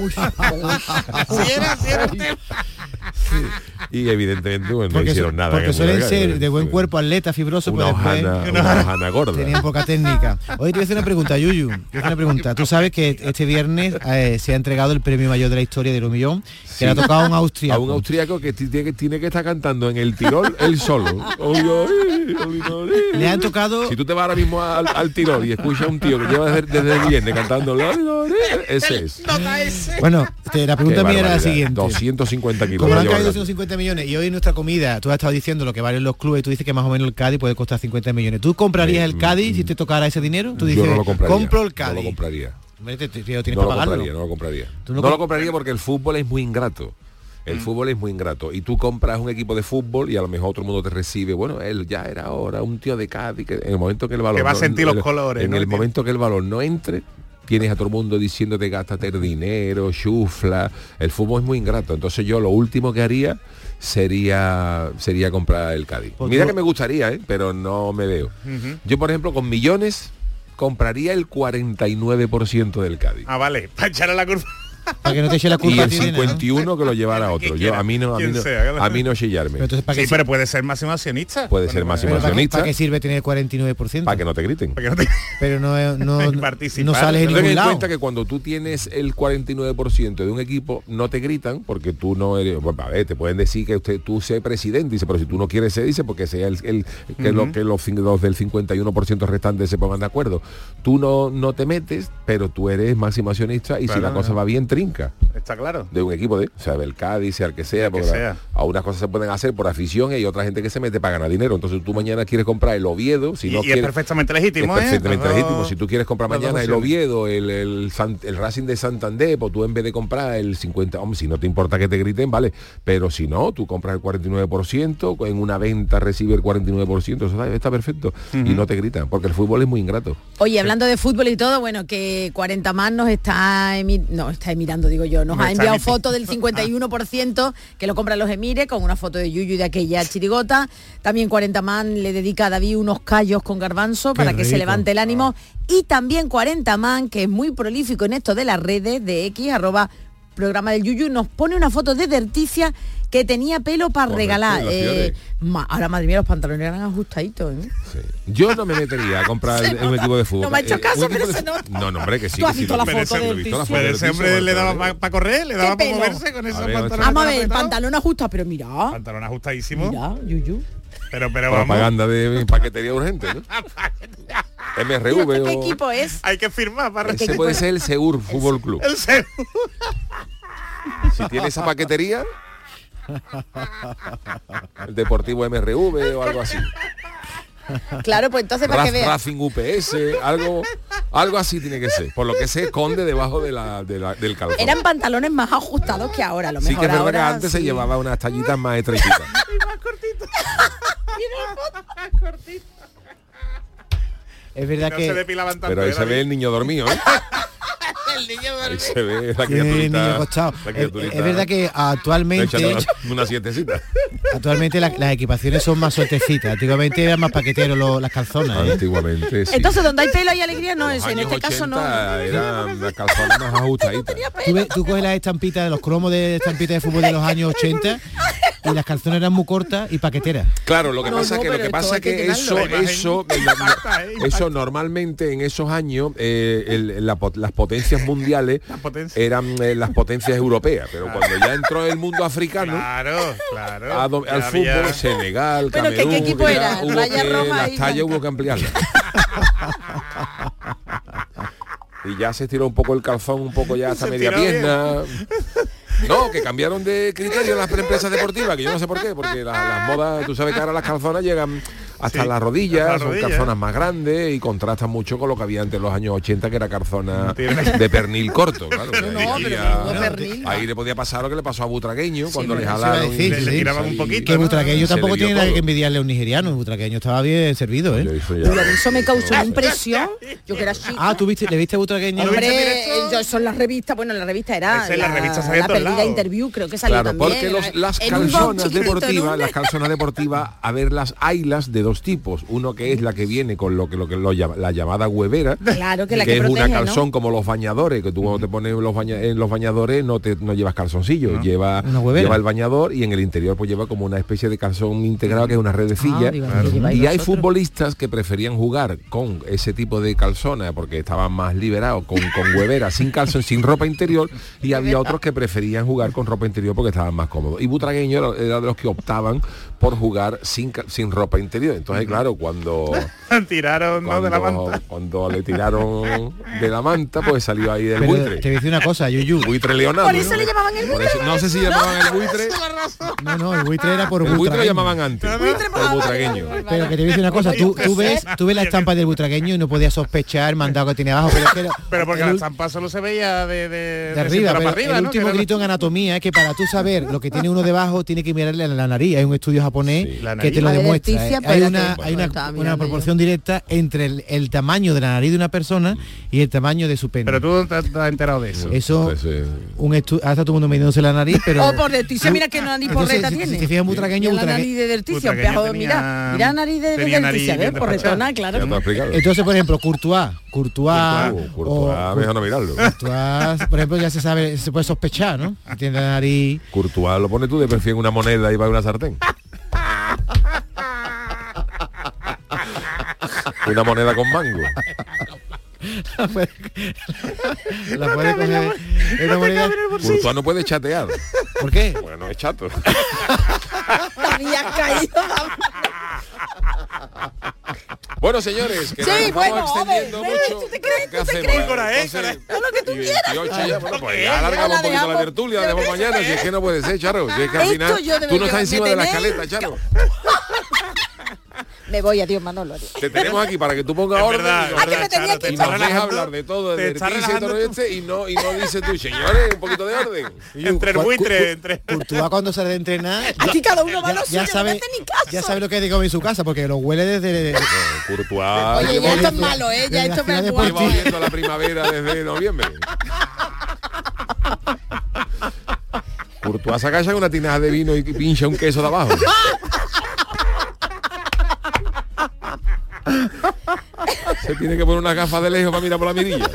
Y evidentemente no hicieron nada. Porque suelen ser de buen cuerpo, atletas, fibrosos, una hojana gorda. Tenían poca técnica. Hoy te voy a hacer una pregunta, Yuyu. Tú sabes que este viernes se ha entregado el premio mayor de la historia del millón, que le ha tocado a un austriaco. A un austriaco que tiene que estar cantando en el Tirol él solo. Le han tocado... Si tú te vas ahora mismo al Tirol y escuchas a un tío que lleva desde el viernes cantando, ese es. Bueno, la pregunta mía era la siguiente. 250 kilos. Como han caído 250 millones y hoy en nuestra comida tú has estado diciendo lo que valen los clubes y tú dices que más o menos el Cádiz puede costar 50 millones. ¿Tú comprarías el Cádiz si te tocara ese dinero? Tú dices, yo no lo compraría, compro el Cádiz. No lo compraría. No lo compraría. No lo compraría porque el fútbol es muy ingrato. El fútbol es muy ingrato y tú compras un equipo de fútbol y a lo mejor otro mundo te recibe, bueno, él ya era ahora un tío de Cádiz que en el momento que el balón que va a sentir los colores, en el momento que el balón no entre, tienes a todo el mundo diciéndote gástate el dinero, chufla. El fútbol es muy ingrato, entonces yo lo último que haría sería comprar el Cádiz. Mira que me gustaría, pero no me veo. Yo, por ejemplo, con millones compraría el 49% del Cádiz. Ah, vale, para echarle la curva. Para que no te eche la culpa. Y el 51 que lo llevara otro. Yo a mí no chillarme. Sí, pero puede ser máximo accionista. Puede ser máximo accionista. ¿Para qué sirve tener el 49%? Para que no te griten. Pero no sales en ningún lado. Ten en lado. cuenta que cuando tú tienes el 49% de un equipo no te gritan porque tú no eres, bueno, a ver, te pueden decir que tú seas presidente, dice, pero si tú no quieres ser, dice, porque sea los del 51% restantes se pongan de acuerdo. Tú no te metes, pero tú eres máximo accionista y si la cosa va bien, trinca. Está claro. De un equipo o sea, del Cádiz, sea el que sea, porque A unas cosas se pueden hacer por afición y hay otra gente que se mete para ganar dinero. Entonces tú mañana quieres comprar el Oviedo, si no quieres, es perfectamente legítimo. Es perfectamente legítimo. Si tú quieres comprar mañana el Oviedo, el Racing de Santander, pues tú en vez de comprar el 50, hombre, si no te importa que te griten, vale. Pero si no, tú compras el 49%, en una venta recibe el 49%, eso está perfecto. Y no te gritan, porque el fútbol es muy ingrato. Oye, hablando de fútbol y todo, bueno, que 40 más nos está mirando, digo yo, nos ha enviado fotos del 51% que lo compran los Emires, con una foto de Yuyu y de aquella chirigota. También 40 más le dedica a David unos callos con garbanzo para que se levante el ánimo. Y también 40 más, que es muy prolífico en esto de las redes de X, @programa del Yuyu, nos pone una foto de Derticia que tenía pelo para regalar. Ahora, madre mía, los pantalones eran ajustaditos, ¿eh? Sí. Yo no me metería a comprar un equipo de fútbol. No me ha hecho caso, pero se nota. No, hombre, que sí. ¿Tú has visto la foto de Derticia? Pero ese hombre le daba para correr, le daba para moverse con esos pantalones. Vamos a ver, el pantalón ajustado, pero mira. Pantalón ajustadísimo. Mira, Yuyu. Pero propaganda de paquetería urgente, ¿no? MRV ¿Qué equipo es? Hay que firmar para ese puede ser el Seur Fútbol Club. El Seur. Si tiene esa paquetería, el Deportivo MRV o algo así. Claro, pues entonces para que veas. Racing UPS, algo así tiene que ser. Por lo que se esconde debajo del calzón. Eran pantalones más ajustados que ahora, lo mejor. Sí, que es verdad que antes sí se llevaba unas tallitas más estrechitas. Y más cortitas. Más cortitas. Es verdad no que... se depilaban tanto. Pero ahí se ve el niño dormido, ¿eh? El niño dormido. Ahí se ve la criaturita. Es verdad que actualmente... Una sietecita. Actualmente las equipaciones son más sueltecitas. Antiguamente eran más paqueteros las calzonas. Antiguamente, sí. Entonces, donde hay pelo y alegría no es. En este caso no. Eran las calzonas más ajustaditas. Tú coges las estampitas, los cromos de estampitas de fútbol de los años 80 y las calzonas eran muy cortas y paqueteras. Claro, lo que pasa es que eso normalmente en esos años las potencias mundiales eran las potencias europeas, pero cuando ya entró el mundo africano, al fútbol, Senegal, Camerún, ¿qué equipo era? Las tallas hubo que ampliarlas. Y ya se estiró un poco el calzón, un poco ya hasta media pierna. No, que cambiaron de criterio las empresas deportivas, que yo no sé por qué, porque las modas, tú sabes que ahora las calzonas llegan hasta las rodillas, son calzonas más grandes y contrastan mucho con lo que había antes en los años 80, que era calzona de pernil corto, claro. Ahí le podía pasar lo que le pasó a Butragueño cuando le jalaron y le tiraban un poquito. Que Butragueño tampoco tiene nada que envidiarle a un nigeriano, el Butragueño estaba bien servido, ¿eh? Eso me causó una impresión. Yo que era chico. ¿tú le viste a Butragueño? Hombre, eso en la revista, bueno, en la revista era la perdida interview, creo que salió también. Porque las calzonas deportivas, a ver, las haylas de dos tipos, uno que es la que viene con la llamada huevera, claro, que es protege, una calzón, ¿no? Como los bañadores, que tú cuando te pones en los bañadores no llevas calzoncillo, lleva el bañador y en el interior pues lleva como una especie de calzón integrado que es una redecilla. Y hay futbolistas que preferían jugar con ese tipo de calzona porque estaban más liberados, con huevera, sin calzón, sin ropa interior, y había otros que preferían jugar con ropa interior porque estaban más cómodos. Y Butragueño era de los que optaban por jugar sin ropa interior. Entonces, claro, cuando le tiraron de la manta, pues salió ahí del buitre. Te voy a decir una cosa, Yuyu. Buitre Leonardo. Por eso le llamaban el buitre. No sé si llamaban el buitre. No, el buitre era por el buitre lo llamaban antes. El butragueño. Pero que te voy a decir una cosa, tú ves la estampa del Butragueño y no podías sospechar el mandado que tiene abajo. Pero porque la estampa solo se veía de arriba, pero arriba, el último grito en anatomía es que para tú saber lo que tiene uno debajo tiene que mirarle a la nariz. Hay un estudio japonés que te lo demuestra. Hay una proporción directa entre el tamaño de la nariz de una persona y el tamaño de su pene. Pero tú te has enterado de eso. Eso, hasta todo el mundo midiéndose la nariz, pero... por Derticia, mira qué nariz porreta tiene. Si te fijas Butragueño, la nariz de Derticia, mira la nariz de Derticia, ¿ves? Porretona, claro. Entonces, por ejemplo, Courtois, mejor no mirarlo. Courtois, por ejemplo, ya se puede sospechar, ¿no? Tiene la nariz... Courtois lo pones tú de perfil en una moneda y va a una sartén. Una moneda con mango. La puede coger. Una moneda. Courtois no puede chatear. ¿Por qué? Bueno, es chato. Había caído. Bueno, señores, que Sí, nos bueno, estamos a ver, extendiendo mucho. ¿tú te crees? ¿Qué ¿Tú te hacemos? crees? Entonces, Todo lo que tú quieras. 18 ya, bueno, pues Ya ya alargamos la un poquito la dejamos. tertulia, la dejamos mañana, si es que no puede ser, Charo. Si es que al Esto final yo de tú no verdad, estás encima me de la tenéis- escaleta, Charo. Me voy, adiós, Manolo. Adiós. Te tenemos aquí para que tú pongas orden verdad, y es nos- verdad, me tenía Charo, que y estás nos dejas relajando, hablar de todo, te de estás divertirse y todo relajando este, y no dices tú, señores, un poquito de orden. entre el buitre, entre... Courtois cuando sale de entrenar, Aquí cada uno va a lo suyo, ya no sabe, me hace ni caso. ya sabe lo que digo en su casa, porque lo huele desde... Courtois Oye, lleva ya esto es viendo- malo, ¿eh? Ya esto me Lleva lleva viendo la primavera desde noviembre. Courtois saca ya una tinaja de vino y pincha un queso de abajo. Se tiene que poner una gafa de lejos para mirar por la mirilla.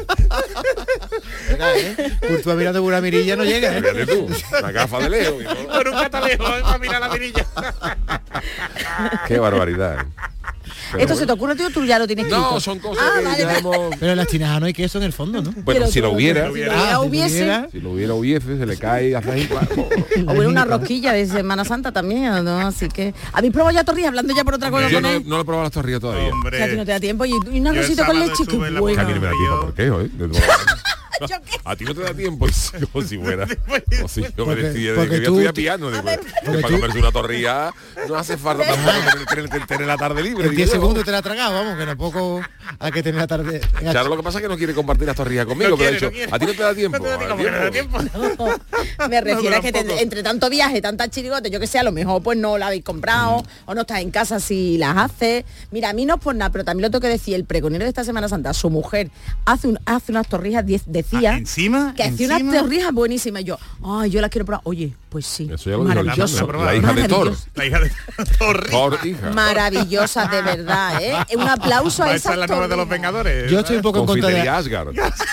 Courtois mirando por una mirilla no llega, ¿eh? Fíjate tú, una gafa de lejos. Con un catalejo, para mirar la mirilla. Qué barbaridad. Pero Esto bueno. se te ocurre, tío, tú ya lo tienes escrito. No, son cosas que vale, ya vale. hemos... Pero en las tinajas no hay queso en el fondo, ¿no? Bueno, si lo hubiera, Si lo hubiese. si lo hubiese, se le cae hacia ahí. O bueno, una rosquilla de Semana Santa también, ¿no? Así que... ¿Habéis probado ya torrijas? Hablando ya por otra cosa Yo con no, él. no lo he probado las torrillas todavía. Que a ti no te da tiempo. Y un Yo el arrocito con sábado leche, qué estuve en la Que a mí no bueno. me da tiempo, ¿por qué? Hoy? A ti no te da tiempo, como si fuera, como si yo me Porque- decía de porque que yo tú- estudiar piano. Digo, que para comerse una torrilla no hace falta tampoco tener la tarde libre. En digo 10 yo. segundos te la has tragado, vamos, que tampoco hay que tener la tarde... Claro, lo que pasa es que no quiere compartir las torrillas conmigo, No pero quiere, ha no dicho, quiere. a ti no te da tiempo. No te da tiempo, que no da tiempo. Me refiero a que tampoco. entre tanto viaje, tantas chirigotes, yo que sé, a lo mejor pues no la habéis comprado o no estás en casa si las haces. Mira, a mí no es por nada, pero también lo tengo que decir, el pregonero de esta Semana Santa, su mujer hace unas torrijas, decía ¿Encima? que hacía unas ¿Encima? torrijas buenísimas. Yo, ay, yo las quiero probar. Oye, pues sí, Eso ya lo dijo maravilloso. Alexandra, la hija de Thor. Maravilloso. La hija de Torri. Thor, hija. Maravillosas, de verdad, ¿eh? Un aplauso a Esa esas es la nueva de los torrijas. Vengadores. Yo estoy un poco en contra Confitería de... Asgard.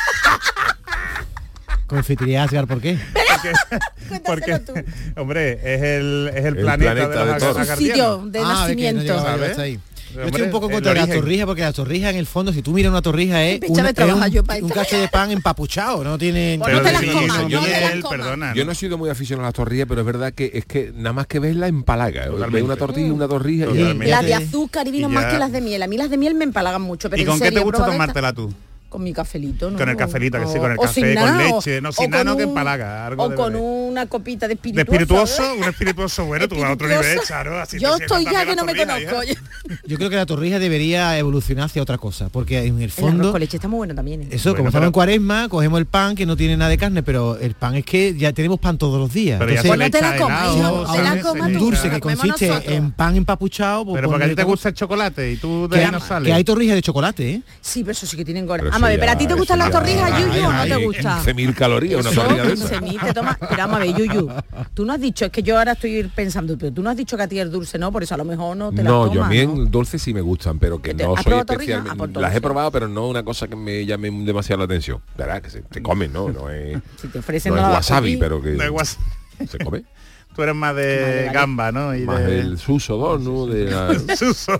Confitería Asgard, ¿por qué? Porque, hombre, es el El planeta planeta de de los Thor. agardianos. Sitio de ve que no nacimiento. llegaba yo ¿sabes? hasta ahí. Yo Hombre, estoy un poco en el contra de las origen. torrijas, porque las torrijas en el fondo, si tú miras una torrija es Pincha de es trabajar yo para un esto. cacho de pan empapuchado, no tiene... Pues no te las sí, comas, yo no te las él, comas. perdona. Yo no he sido muy aficionado a las torrillas, pero es verdad que es que nada más que ves la empalaga. Ves una tortilla, una torrilla y Totalmente. Las de azúcar y vino Y más ya- que las de miel. A mí las de miel me empalagan mucho, pero ¿Y en con qué serio, te he gusta probado estas- tomártela tú? Con mi cafelito, ¿no? Con el cafelito, que sí, con el O café, sin con nada, leche. No, sin o nada, con no, que un- empalaga. Algo O de con beber. una copita de ¿De espirituoso. espirituoso? ¿eh? Un espirituoso bueno, tú a otro Espirituoso. nivel, Charo. Así Yo te estoy sientas ya que no me también la conozco. torrilla, Yo creo que la torrija debería evolucionar hacia otra cosa, porque en el El arroz fondo... con leche está muy bueno también. ¿eh? Eso, Bueno, como estamos pero- en cuaresma, cogemos el pan que no tiene nada de carne, pero el pan es que ya tenemos pan todos los días. Pero ya Entonces, se le no te la echa comas, helado, hijo, no te la se le comas un echa- tú. dulce que la comemos consiste nosotros. en pan empapuchado, pues Pero porque a ponle ti te como- gusta el chocolate y tú de que, ahí no sales. que hay torrijas de chocolate, ¿eh? Sí, pero eso sí que tienen gora. Pero Vamos a ver, eso ¿pero a ya- ti te eso gustan las ya- torrijas, ay, Yuyu, o no ay, te gusta? 15.000 calorías una Eso, torrilla de esa. 15.000 te tomas. Pero vamos a ver, Yuyu, tú no has dicho, es que yo ahora estoy pensando, pero tú no has dicho que a ti el dulce, ¿no? Por eso a lo mejor no te la No, tomas, yo a mí ¿no? en dulces sí me gustan, pero que ¿Has no soy probado torrijas? especialmente... Ah, pues las he entonces. probado, pero no una cosa que me llame demasiado la atención. ¿Verdad? Que se comen, ¿no? No es, Si te ofrecen no es nada wasabi, aquí, pero que No hay guas- se come. Tú eres más de Vale. gamba, ¿no? Y Más de... el suso 2, ¿no? De la... Suso.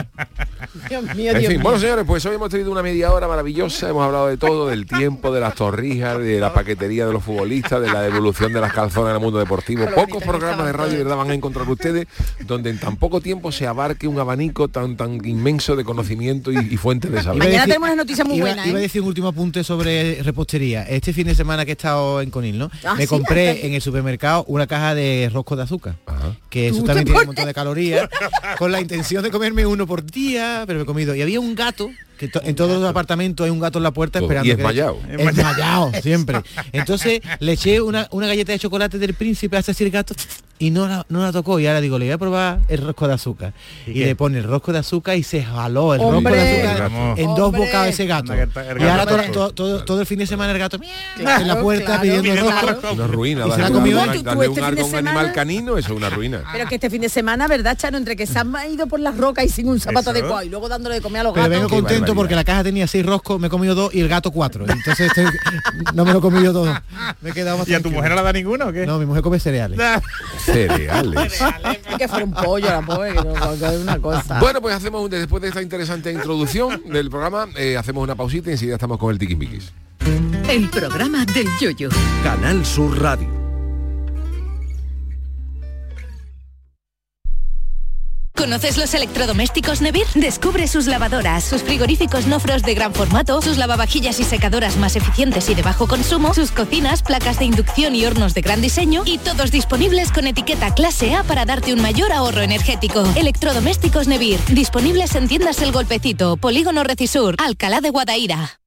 Dios mío, En Dios fin, mío. bueno señores, pues hoy hemos tenido una media hora maravillosa, hemos hablado de todo, del tiempo, de las torrijas, de la paquetería de los futbolistas, de la evolución de las calzonas en el mundo deportivo. Con lo Pocos bonito que programas de estaban radio de todos. verdad van a encontrar ustedes donde en tan poco tiempo se abarque un abanico tan inmenso de conocimiento y fuentes de saber. Iba a Mañana decir- tenemos una noticia muy buena, Iba a ¿eh? decir un último apunte sobre repostería. Este fin de semana que he estado en Conil, ¿no? Ah, me sí, compré hasta- en el supermercado una caja de rosco de azúcar. Ajá. Que eso ¿Tú también te tiene un pones? montón de calorías, con la intención de comerme uno por día, pero me he comido. Y había un gato, que en todos los apartamentos hay un gato en la puerta Todo. esperando. Y que- esmayado. Esmayado, siempre. Entonces le eché una galleta de chocolate del príncipe, hace así el gato, y no la tocó. Y ahora digo, le voy a probar el rosco de azúcar. ¿Y Y qué? le pone el rosco de azúcar y se jaló el ¡Hombre! rosco de azúcar Vamos. en dos ¡Hombre! bocados ese gato. Anda, que el Y ahora gato todo el fin de semana el gato Claro, en la puerta claro, pidiendo el claro. rosco. Una ruina, Y se la darle comió un- él. Tú darle este un fin de arco a un animal semana- canino, eso es una ruina. Pero que este fin de semana, ¿verdad, Chano? Entre que se han ido por las rocas y sin un zapato Eso. adecuado y luego dándole de comer a los Pero gatos. vengo Qué contento barbaridad. porque la caja tenía 6 roscos, me he comido 2 y el gato 4. Entonces no me lo he comido todo. Me he quedado más ¿Y a tu tranquilo. mujer no la da ninguno o qué? No, mi mujer come cereales. Cereales. Es que fuera un pollo, la pobre, que no, que es una cosa. Bueno, pues después de esta interesante introducción del programa, hacemos una pausita y enseguida estamos con el tiquismiquis. El programa del Yoyo. Canal Sur Radio. Con ¿Conoces los electrodomésticos Nevir? Descubre sus lavadoras, sus frigoríficos no frost de gran formato, sus lavavajillas y secadoras más eficientes y de bajo consumo, sus cocinas, placas de inducción y hornos de gran diseño, y todos disponibles con etiqueta clase A para darte un mayor ahorro energético. Electrodomésticos Nevir, disponibles en tiendas El Golpecito, Polígono Recisur, Alcalá de Guadaira.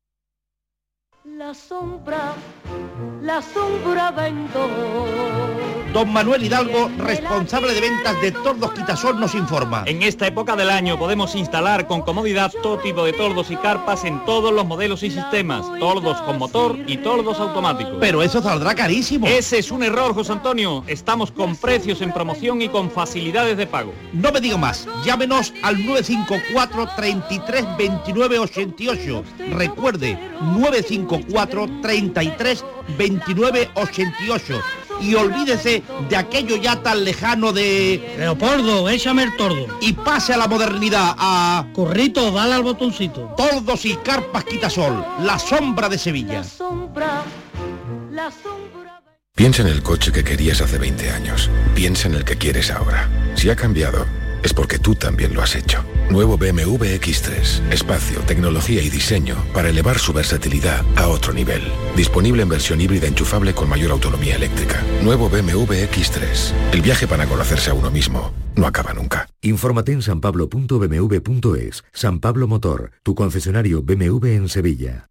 La sombra vendo. Don Manuel Hidalgo, responsable de ventas de Tordos Quitasol, nos informa. En esta época del año podemos instalar con comodidad todo tipo de tordos y carpas en todos los modelos y sistemas, tordos con motor y tordos automáticos. Pero eso saldrá carísimo. Ese es un error, José Antonio. Estamos con precios en promoción y con facilidades de pago. No me diga más, llámenos al 954 33 29 88. Recuerde, 954 33 29 88. Y olvídese de aquello ya tan lejano de... Leopoldo, échame el tordo. Y pase a la modernidad, a... Corrito, dale al botoncito. Tordos y carpas Quitasol, la sombra de Sevilla. La sombra... Piensa en el coche que querías hace 20 años. Piensa en el que quieres ahora. Si ha cambiado, es porque tú también lo has hecho. Nuevo BMW X3. Espacio, tecnología y diseño para elevar su versatilidad a otro nivel. Disponible en versión híbrida enchufable con mayor autonomía eléctrica. Nuevo BMW X3. El viaje para conocerse a uno mismo no acaba nunca. Infórmate en sanpablo.bmw.es. San Pablo Motor, tu concesionario BMW en Sevilla.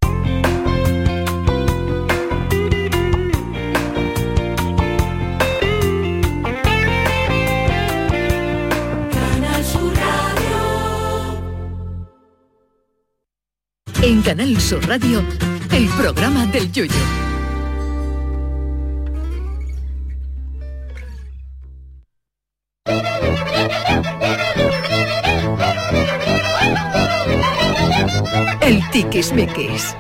En Canal Sur Radio, el programa del Yoyo. El tiquismiquis.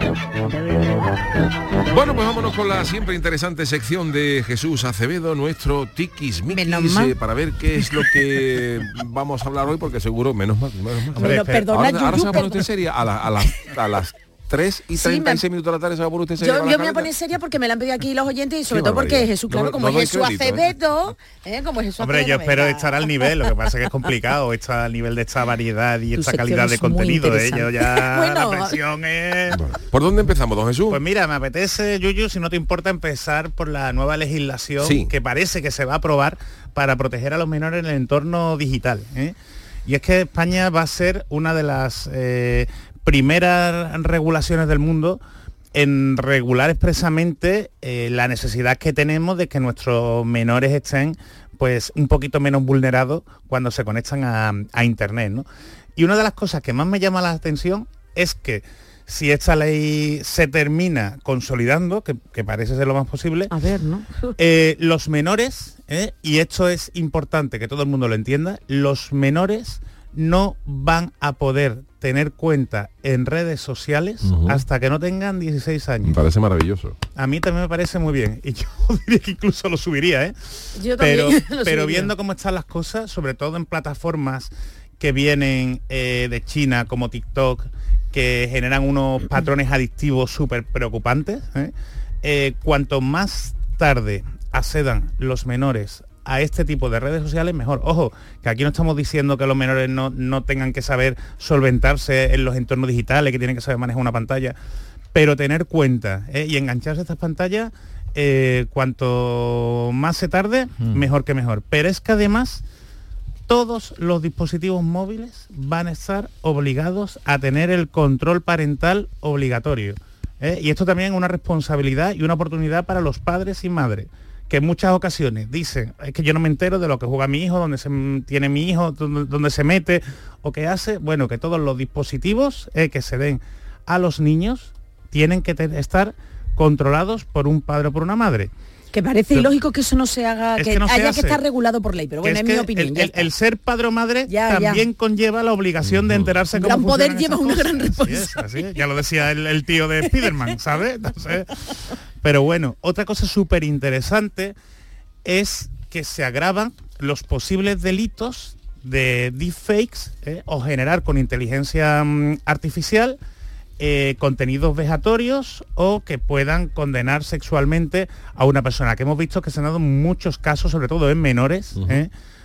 Bueno, pues vámonos con la siempre interesante sección de Jesús Acevedo, nuestro tiquismiquis, para ver qué es lo que vamos a hablar hoy, porque seguro, menos mal. Hombre, perdona, ahora se va a poner usted seria a las 3 y 36 minutos de la tarde se va a poner usted seria. Yo me voy a poner seria porque me la han pedido aquí los oyentes y sobre todo porque Jesús, claro, como es Jesús Acevedo, como es Jesús Acevedo. Hombre, yo espero estar al nivel, lo que pasa es que es complicado, estar al nivel de esta variedad y esta calidad de contenido. Yo ya bueno, la presión es... Bueno, ¿por dónde empezamos, don Jesús? Pues mira, me apetece, Yuyu, si no te importa, empezar por la nueva legislación que parece que se va a aprobar para proteger a los menores en el entorno digital. Y es que España va a ser una de las primeras regulaciones del mundo en regular expresamente la necesidad que tenemos de que nuestros menores estén pues un poquito menos vulnerados cuando se conectan a internet, ¿no? Y una de las cosas que más me llama la atención es que si esta ley se termina consolidando, que parece ser lo más posible, a ver, ¿no? Los menores, y esto es importante que todo el mundo lo entienda, los menores no van a poder tener cuenta en redes sociales hasta que no tengan 16 años. Me parece maravilloso. A mí también me parece muy bien. Y yo diría que incluso lo subiría, Yo también pero viendo cómo están las cosas, sobre todo en plataformas que vienen de China, como TikTok, que generan unos patrones adictivos súper preocupantes, cuanto más tarde accedan los menores a este tipo de redes sociales, mejor. Ojo, que aquí no estamos diciendo que los menores no tengan que saber solventarse en los entornos digitales, que tienen que saber manejar una pantalla, pero tener cuenta y engancharse a estas pantallas, cuanto más se tarde, mejor que mejor. Pero es que además todos los dispositivos móviles van a estar obligados a tener el control parental obligatorio. Y esto también es una responsabilidad y una oportunidad para los padres y madres, que en muchas ocasiones dicen, es que yo no me entero de lo que juega mi hijo, dónde se tiene mi hijo, dónde se mete o qué hace. Bueno, que todos los dispositivos que se den a los niños tienen que estar controlados por un padre o por una madre. Que parece ilógico que eso no se haga, que haya que estar regulado por ley, pero bueno, es mi opinión. El ser padre o madre también conlleva la obligación de enterarse cómo gran poder lleva cosas. Una gran responsabilidad. Así es. Ya lo decía el tío de Spiderman, ¿sabes? Entonces, pero bueno, otra cosa súper interesante es que se agravan los posibles delitos de deepfakes o generar con inteligencia artificial contenidos vejatorios o que puedan condenar sexualmente a una persona, que hemos visto que se han dado muchos casos, sobre todo en menores,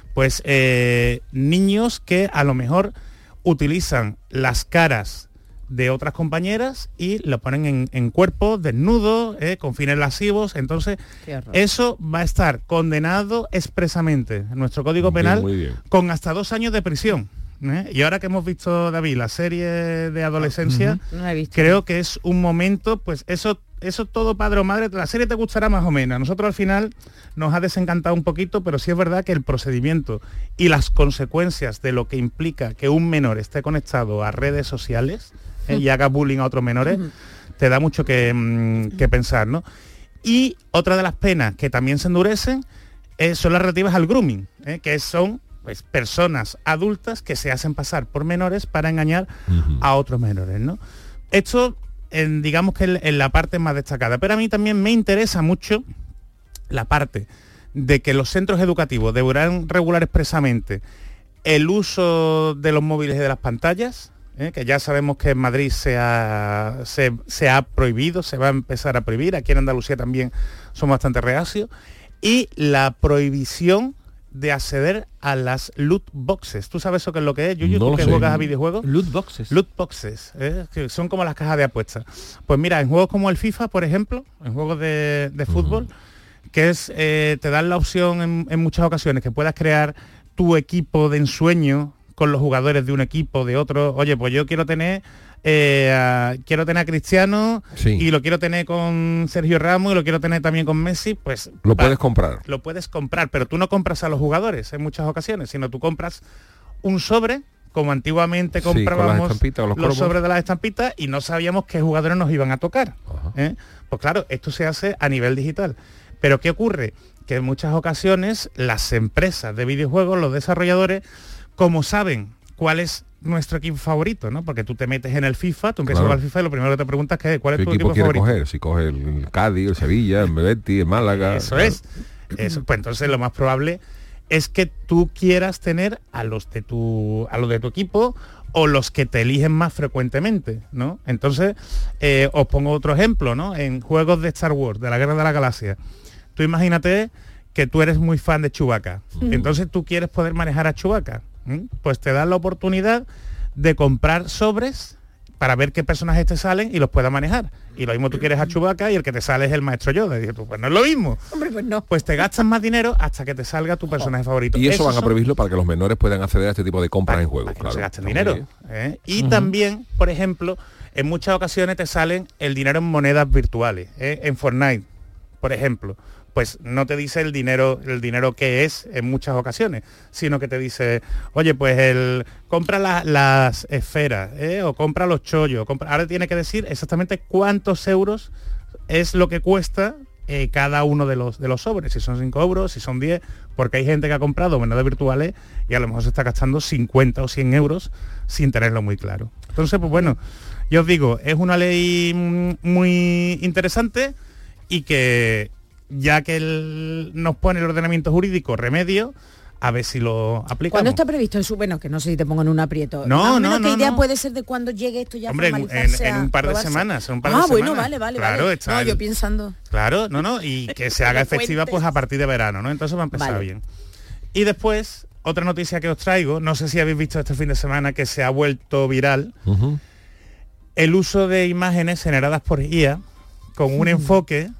Pues niños que a lo mejor utilizan las caras de otras compañeras y lo ponen en cuerpos desnudos, con fines lascivos. Entonces eso va a estar condenado expresamente en nuestro Código Penal con hasta 2 años de prisión. Y ahora que hemos visto, David, la serie de adolescencia, No la he visto. creo que es un momento, pues eso todo padre o madre, la serie te gustará más o menos. A nosotros al final nos ha desencantado un poquito, pero sí es verdad que el procedimiento y las consecuencias de lo que implica que un menor esté conectado a redes sociales y haga bullying a otros menores, te da mucho que pensar, ¿no? Y otra de las penas que también se endurecen son las relativas al grooming, que son pues personas adultas que se hacen pasar por menores para engañar a otros menores, ¿no? Esto, digamos que en la parte más destacada, pero a mí también me interesa mucho la parte de que los centros educativos deberán regular expresamente el uso de los móviles y de las pantallas, que ya sabemos que en Madrid se ha prohibido, se va a empezar a prohibir, aquí en Andalucía también somos bastante reacios, y la prohibición de acceder a las loot boxes. ¿Tú sabes eso qué es lo que es, Yuyu? ¿Tú que juegas a videojuegos? Loot boxes. Loot boxes, que son como las cajas de apuestas. Pues mira, en juegos como el FIFA, por ejemplo, en juegos de fútbol, que es te dan la opción en muchas ocasiones que puedas crear tu equipo de ensueño con los jugadores de un equipo, de otro. Oye, pues yo quiero tener a Cristiano y lo quiero tener con Sergio Ramos y lo quiero tener también con Messi, pues lo puedes comprar. Lo puedes comprar, pero tú no compras a los jugadores en muchas ocasiones, sino tú compras un sobre, como antiguamente comprábamos los sobres de las estampitas y no sabíamos qué jugadores nos iban a tocar. Pues claro, esto se hace a nivel digital. Pero ¿qué ocurre? Que en muchas ocasiones las empresas de videojuegos, los desarrolladores, como saben cuál es nuestro equipo favorito, ¿no? Porque tú te metes en el FIFA, tú empiezas a jugar al FIFA y lo primero que te preguntas es ¿cuál es tu equipo favorito? Coger? Si coge el Cádiz, el Sevilla, el Betis, el Málaga. Eso es. Eso, pues entonces lo más probable es que tú quieras tener a los de tu equipo o los que te eligen más frecuentemente, ¿no? Entonces, os pongo otro ejemplo, ¿no? En juegos de Star Wars, de la Guerra de la Galaxia, tú imagínate que tú eres muy fan de Chewbacca, entonces tú quieres poder manejar a Chewbacca, pues te dan la oportunidad de comprar sobres para ver qué personajes te salen y los puedas manejar. Y lo mismo tú quieres a Chewbacca y el que te sale es el maestro Yoda. Y dices tú, pues no es lo mismo. Hombre, pues no. Pues te gastas más dinero hasta que te salga tu personaje favorito. Y eso van a prohibirlo para que los menores puedan acceder a este tipo de compras en juegos. Claro, no se gasten dinero. Y también, por ejemplo, en muchas ocasiones te salen el dinero en monedas virtuales. En Fortnite, por ejemplo. Pues no te dice el dinero que es en muchas ocasiones, sino que te dice, oye, pues compra las esferas, o compra los chollos, ahora tiene que decir exactamente cuántos euros es lo que cuesta cada uno de los sobres, si son 5 euros, si son 10, porque hay gente que ha comprado monedas virtuales y a lo mejor se está gastando 50 o 100 euros sin tenerlo muy claro. Entonces, pues bueno, yo os digo, es una ley muy interesante y que ya que nos pone el ordenamiento jurídico remedio, a ver si lo aplicamos. ¿Cuándo está previsto eso? Bueno, que no sé si te pongo en un aprieto. No. ¿Qué idea puede ser de cuándo llegue esto ya? Hombre, en un par de semanas. Bueno, vale. Claro, no, yo pensando. Claro, y que se haga efectiva pues a partir de verano, ¿no? Entonces va a empezar bien. Y después, otra noticia que os traigo, no sé si habéis visto este fin de semana que se ha vuelto viral, el uso de imágenes generadas por IA con un enfoque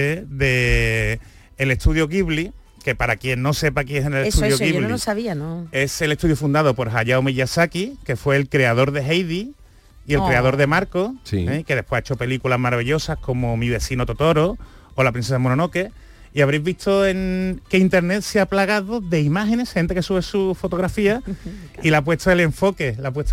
de el estudio Ghibli, que para quien no sepa quién es en el estudio Ghibli, yo no lo sabía, ¿no? Es el estudio fundado por Hayao Miyazaki, que fue el creador de Heidi y el creador de Marco, que después ha hecho películas maravillosas como Mi vecino Totoro o La princesa Mononoke. Y habréis visto que internet se ha plagado de imágenes, gente que sube su fotografía y le ha puesto el enfoque,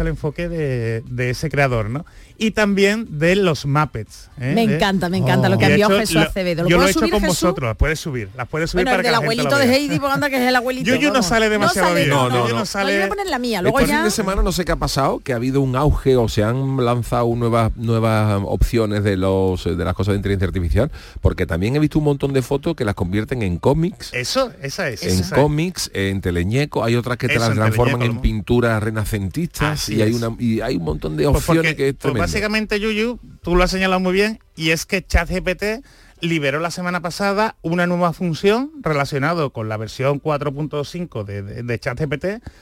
de ese creador, ¿no? Y también de los Muppets. Me encanta lo que ha enviado Jesús Acevedo. Yo lo he hecho con vosotros, las puedes subir para bueno, que la gente lo vea. el abuelito de Heidi, pues anda que es el abuelito. Yo no sale demasiado bien. No. No voy a poner la mía, luego este fin de semana no sé qué ha pasado, que ha habido un auge o se han lanzado nuevas opciones de las cosas de inteligencia artificial, porque también he visto un montón de fotos que las convierten en cómics. Esa es. En cómics, en teleñeco, hay otras que te las transforman en pinturas renacentistas y hay un montón de opciones que es tremendo. Básicamente, Yuyu, tú lo has señalado muy bien, y es que ChatGPT liberó la semana pasada una nueva función relacionada con la versión 4.5 de ChatGPT,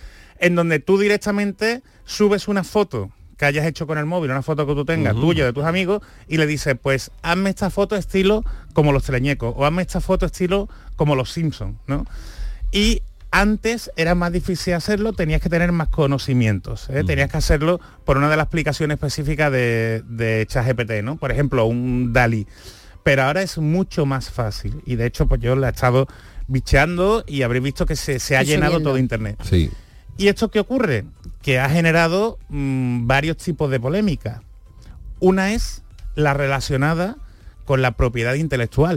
en donde tú directamente subes una foto que hayas hecho con el móvil, una foto que tú tengas tuya, de tus amigos, y le dices, pues hazme esta foto estilo como los teleñecos, o hazme esta foto estilo como los Simpsons, ¿no? Y antes era más difícil hacerlo, tenías que tener más conocimientos, tenías que hacerlo por una de las aplicaciones específicas de ChatGPT, ¿no? Por ejemplo, un DALL-E. Pero ahora es mucho más fácil, y de hecho pues yo la he estado bicheando y habréis visto que se ha llenado todo internet. Sí. ¿Y esto qué ocurre? Que ha generado varios tipos de polémica. Una es la relacionada con la propiedad intelectual.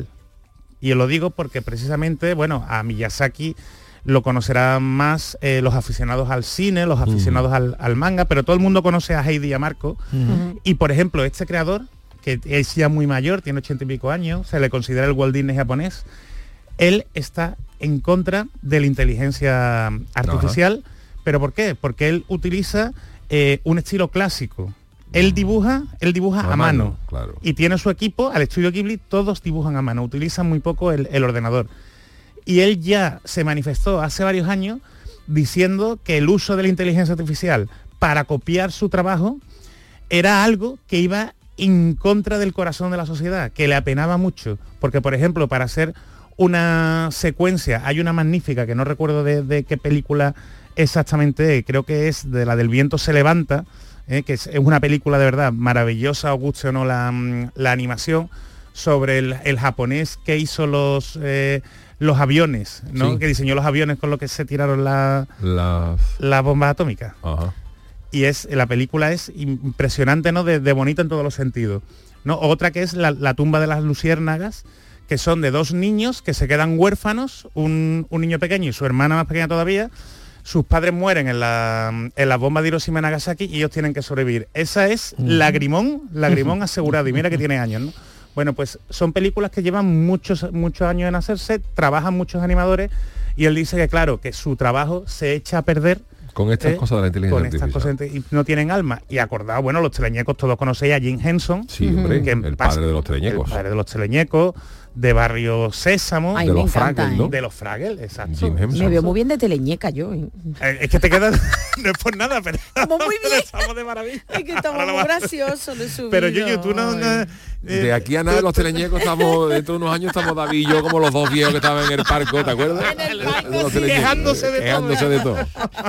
Y os lo digo porque precisamente, bueno, a Miyazaki lo conocerán más los aficionados al cine, los aficionados al manga, pero todo el mundo conoce a Heidi y a Marco. Y por ejemplo, este creador, que es ya muy mayor, tiene 80 y pico años, se le considera el Walt Disney japonés, él está en contra de la inteligencia artificial. ¿Pero por qué? Porque él utiliza un estilo clásico. Él dibuja a mano. Claro. Y tiene su equipo, al estudio Ghibli, todos dibujan a mano, utilizan muy poco el ordenador. Y él ya se manifestó hace varios años diciendo que el uso de la inteligencia artificial para copiar su trabajo era algo que iba en contra del corazón de la sociedad, que le apenaba mucho. Porque, por ejemplo, para hacer una secuencia, hay una magnífica, que no recuerdo de qué película exactamente, creo que es de la del viento se levanta, que es una película de verdad maravillosa, os guste o no la animación, sobre el japonés que hizo los aviones, ¿no? Sí. Que diseñó los aviones con los que se tiraron las bombas atómicas. Ajá. Y la película es impresionante, ¿no? De bonita en todos los sentidos, ¿no? Otra que es la tumba de las luciérnagas, que son de dos niños que se quedan huérfanos, un niño pequeño y su hermana más pequeña todavía. Sus padres mueren en la bomba de Hiroshima y Nagasaki y ellos tienen que sobrevivir. Esa es lagrimón asegurado, y mira que tiene años, ¿no? Bueno, pues son películas que llevan muchos años en hacerse, trabajan muchos animadores, y él dice que claro, que su trabajo se echa a perder con estas cosas de la inteligencia artificial. Estas cosas, y no tienen alma. Y acordado, bueno, los teleñecos, todos conocéis a Jim Henson. Sí, hombre, que el padre de los teleñecos. El padre de los teleñecos, de Barrio Sésamo. Ay, de los Fraggles, ¿no? De los Fraggles, exacto. Me veo muy bien de teleñeca yo. Es que te quedas, no es por nada, pero estamos muy bien. Estamos de maravilla. Es que estamos muy graciosos, lo he subido. Pero yo, tú no... de aquí a nada los teleñecos estamos, dentro de unos años estamos David y yo como los dos viejos que estaban en el parco, ¿te acuerdas? En el parco, sí. Quejándose de todo.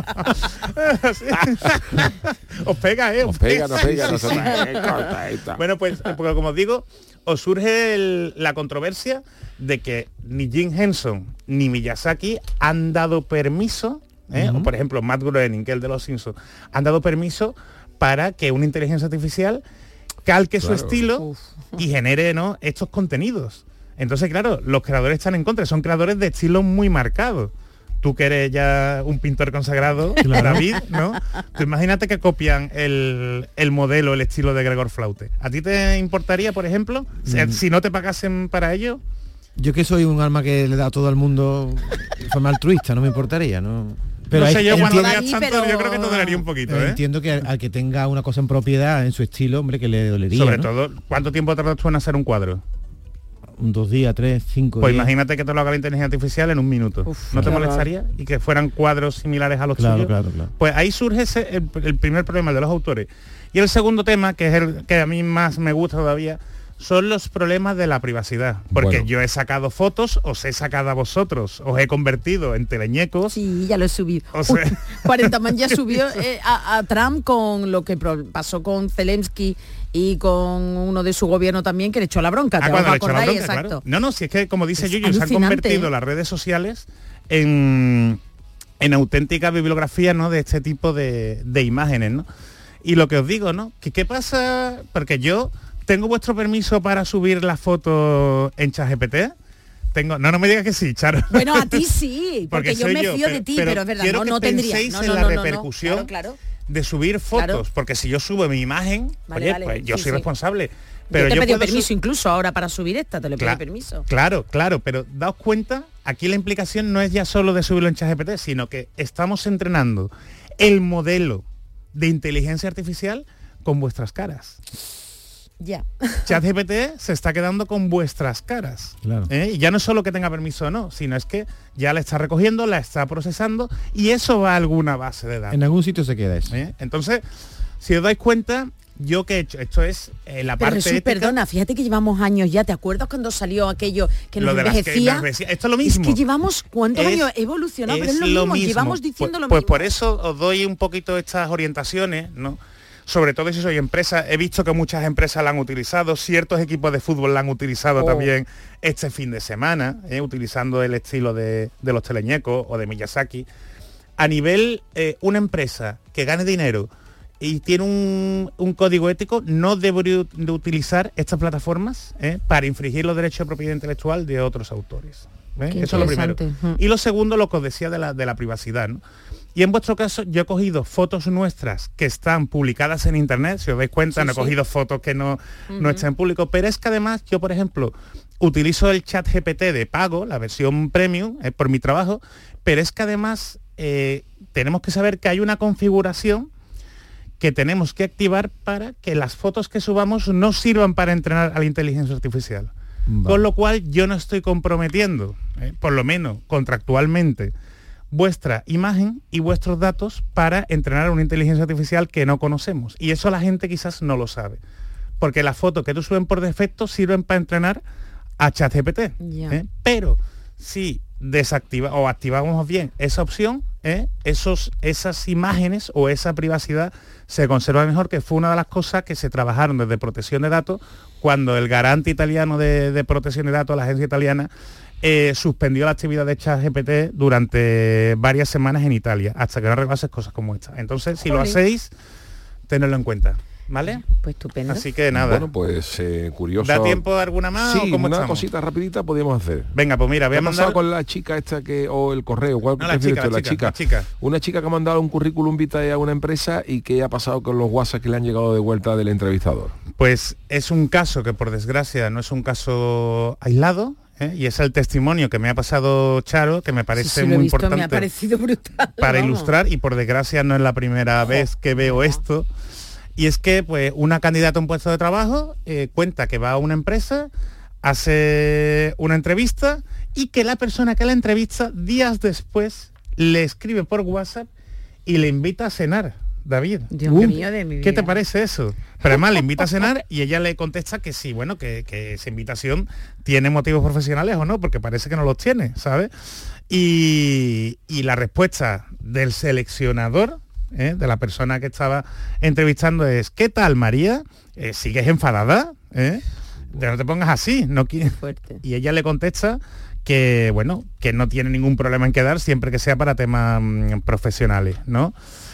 Os pega, Os pega. Bueno, pues porque como os digo, os surge la controversia de que ni Jim Henson ni Miyazaki han dado permiso, o por ejemplo Matt Groening, que es el de los Simpsons, han dado permiso para que una inteligencia artificial calque su estilo y genere, ¿no?, estos contenidos. Entonces, claro, los creadores están en contra, son creadores de estilos muy marcados. Tú que eres ya un pintor consagrado, David, ¿no? Tú imagínate que copian el modelo, el estilo de Gregor Flaute. ¿A ti te importaría, por ejemplo, si no te pagasen para ello? Yo que soy un alma que le da a todo el mundo de forma altruista, no me importaría, ¿no? Pero no sé, yo cuando veas tanto, yo creo que te dolería un poquito, Entiendo que al que tenga una cosa en propiedad, en su estilo, hombre, que le dolería. Sobre todo, ¿cuánto tiempo tardas tú en hacer un cuadro? 2 días, 3, 5 Pues días. imagínate que te lo haga la inteligencia artificial en un minuto. ¿No te molestaría? Y que fueran cuadros similares a los tuyos. Claro. Pues ahí surge el primer problema, el de los autores. Y el segundo tema, que es el que a mí más me gusta todavía, son los problemas de la privacidad. Porque yo he sacado fotos, os he sacado a vosotros, os he convertido en teleñecos. Sí, ya lo he subido. 40 Man ya subió a Trump con lo que pasó con Zelensky y con uno de su gobierno también, que le echó la bronca. Cuando le echó la bronca, claro. No, si es que, como dice Yuyu, se han convertido las redes sociales en auténtica bibliografía, ¿no?, de este tipo de imágenes, ¿no? Y lo que os digo, ¿no?, ¿qué pasa? Porque yo tengo vuestro permiso para subir la foto en ChatGPT. No me digas que sí, Charo. Bueno, a ti sí, porque yo me fío de ti, pero es verdad, no tendría. Penséis en la repercusión de subir fotos, porque si yo subo mi imagen, pues yo soy responsable. Pero yo te pedí permiso incluso ahora para subir esta, te le pedí permiso. Claro, pero daos cuenta, aquí la implicación no es ya solo de subirlo en ChatGPT, sino que estamos entrenando el modelo de inteligencia artificial con vuestras caras. Ya. ChatGPT se está quedando con vuestras caras. Claro. Y ya no es solo que tenga permiso o no, sino es que ya la está recogiendo, la está procesando y eso va a alguna base de datos. En algún sitio se queda eso. Entonces, si os dais cuenta, yo que he hecho, esto es la Pero parte Jesús, ética. perdona, fíjate que llevamos años ya. ¿Te acuerdas cuando salió aquello que nos Lo de las que envejecía? envejecía. Esto es lo mismo. Es que llevamos cuántos Es- años evolucionado, pero es lo mismo. Llevamos diciendo lo Pues mismo. por eso os doy un poquito estas orientaciones, ¿no? Sobre todo si soy empresa, he visto que muchas empresas la han utilizado, ciertos equipos de fútbol la han utilizado también este fin de semana, utilizando el estilo de los teleñecos o de Miyazaki. A nivel, una empresa que gane dinero y tiene un código ético, no debería de utilizar estas plataformas para infringir los derechos de propiedad intelectual de otros autores. Qué Eso es lo primero. interesante. Y lo segundo, lo que os decía de la privacidad, ¿no? Y en vuestro caso, yo he cogido fotos nuestras que están publicadas en internet, si os dais cuenta, Sí, no he sí. cogido fotos que no están en público, pero es que además yo, por ejemplo, utilizo el chat GPT de pago, la versión premium, por mi trabajo, pero es que además tenemos que saber que hay una configuración que tenemos que activar para que las fotos que subamos no sirvan para entrenar a la inteligencia artificial. Con lo cual yo no estoy comprometiendo, por lo menos contractualmente, vuestra imagen y vuestros datos para entrenar a una inteligencia artificial que no conocemos. Y eso la gente quizás no lo sabe. Porque las fotos que tú suben por defecto sirven para entrenar a ChatGPT. Ya. Pero si desactiva o activamos bien esa opción, esas imágenes o esa privacidad se conserva mejor, que fue una de las cosas que se trabajaron desde protección de datos cuando el garante italiano de protección de datos, la agencia italiana, suspendió la actividad de ChatGPT durante varias semanas en Italia, hasta que no arreglases cosas como esta. Entonces, si lo Jolín. hacéis, tenedlo en cuenta, ¿vale? Pues estupendo. Así que nada. Bueno, pues curioso. ¿Da tiempo a alguna más Sí, o cómo una estamos? cosita rapidita podíamos hacer. Venga, pues mira, voy ¿Qué a ha pasado mandar... con la chica esta o el correo? ¿Cuál No, la prefieres chica, tú? la chica. Una chica que ha mandado un currículum vitae a una empresa y que ha pasado con los WhatsApp que le han llegado de vuelta del entrevistador. Pues es un caso que por desgracia no es un caso aislado, y es el testimonio que me ha pasado Charo, que me parece Sí, lo he muy visto, importante me ha parecido brutal. para vamos. ilustrar, y por desgracia no es la primera vez que veo esto. Y es que pues una candidata a un puesto de trabajo cuenta que va a una empresa, hace una entrevista y que la persona que la entrevista días después le escribe por WhatsApp y le invita a cenar. David, Dios mío de mi ¿qué te vida. parece eso? Pero además le invita a cenar y ella le contesta que sí, bueno, que esa invitación tiene motivos profesionales o no, porque parece que no los tiene, ¿sabes? Y la respuesta del seleccionador, de la persona que estaba entrevistando es: ¿qué tal, María? ¿Sigues enfadada? No te pongas así, no quieres. Y ella le contesta que, bueno, que no tiene ningún problema en quedar siempre que sea para temas profesionales, ¿no?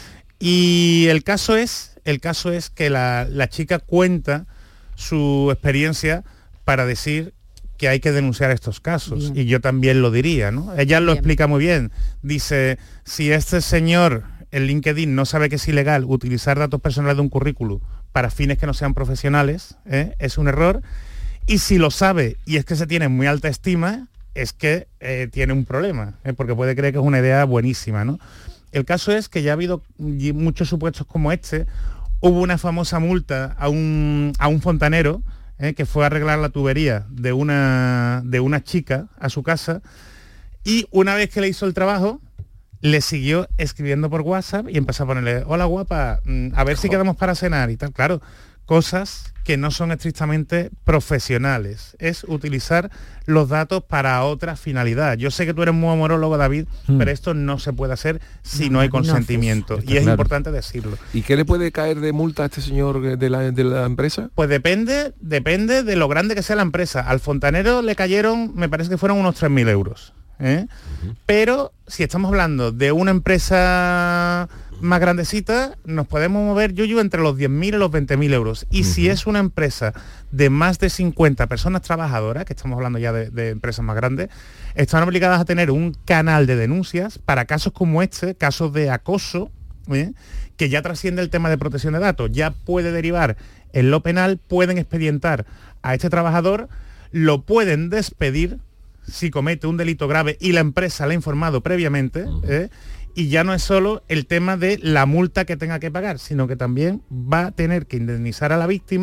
Y el caso es que la chica cuenta su experiencia para decir que hay que denunciar estos casos. Bien. Y yo también lo diría, ¿no? Ella lo Bien. explica muy bien. Dice, si este señor en LinkedIn no sabe que es ilegal utilizar datos personales de un currículum para fines que no sean profesionales, es un error. Y si lo sabe y es que se tiene muy alta estima, es que tiene un problema, porque puede creer que es una idea buenísima, ¿no? El caso es que ya ha habido muchos supuestos como este. Hubo una famosa multa a un fontanero que fue a arreglar la tubería de una chica a su casa, y una vez que le hizo el trabajo, le siguió escribiendo por WhatsApp y empezó a ponerle: hola guapa, a ver si quedamos para cenar y tal. Claro, cosas que no son estrictamente profesionales. Es utilizar los datos para otra finalidad. Yo sé que tú eres muy amorólogo, David, pero esto no se puede hacer si no hay consentimiento. Y es importante decirlo. ¿Y qué le puede caer de multa a este señor de la empresa? Pues depende de lo grande que sea la empresa. Al fontanero le cayeron, me parece que fueron unos 3.000 euros. Pero si estamos hablando de una empresa más grandecita, nos podemos mover, Yuyu, entre los 10.000 y los 20.000 euros. Y si es una empresa de más de 50 personas trabajadoras, que estamos hablando ya de empresas más grandes, están obligadas a tener un canal de denuncias para casos como este, casos de acoso, que ya trasciende el tema de protección de datos. Ya puede derivar en lo penal, pueden expedientar a este trabajador, lo pueden despedir si comete un delito grave y la empresa le ha informado previamente, y ya no es solo el tema de la multa que tenga que pagar, sino que también va a tener que indemnizar a la víctima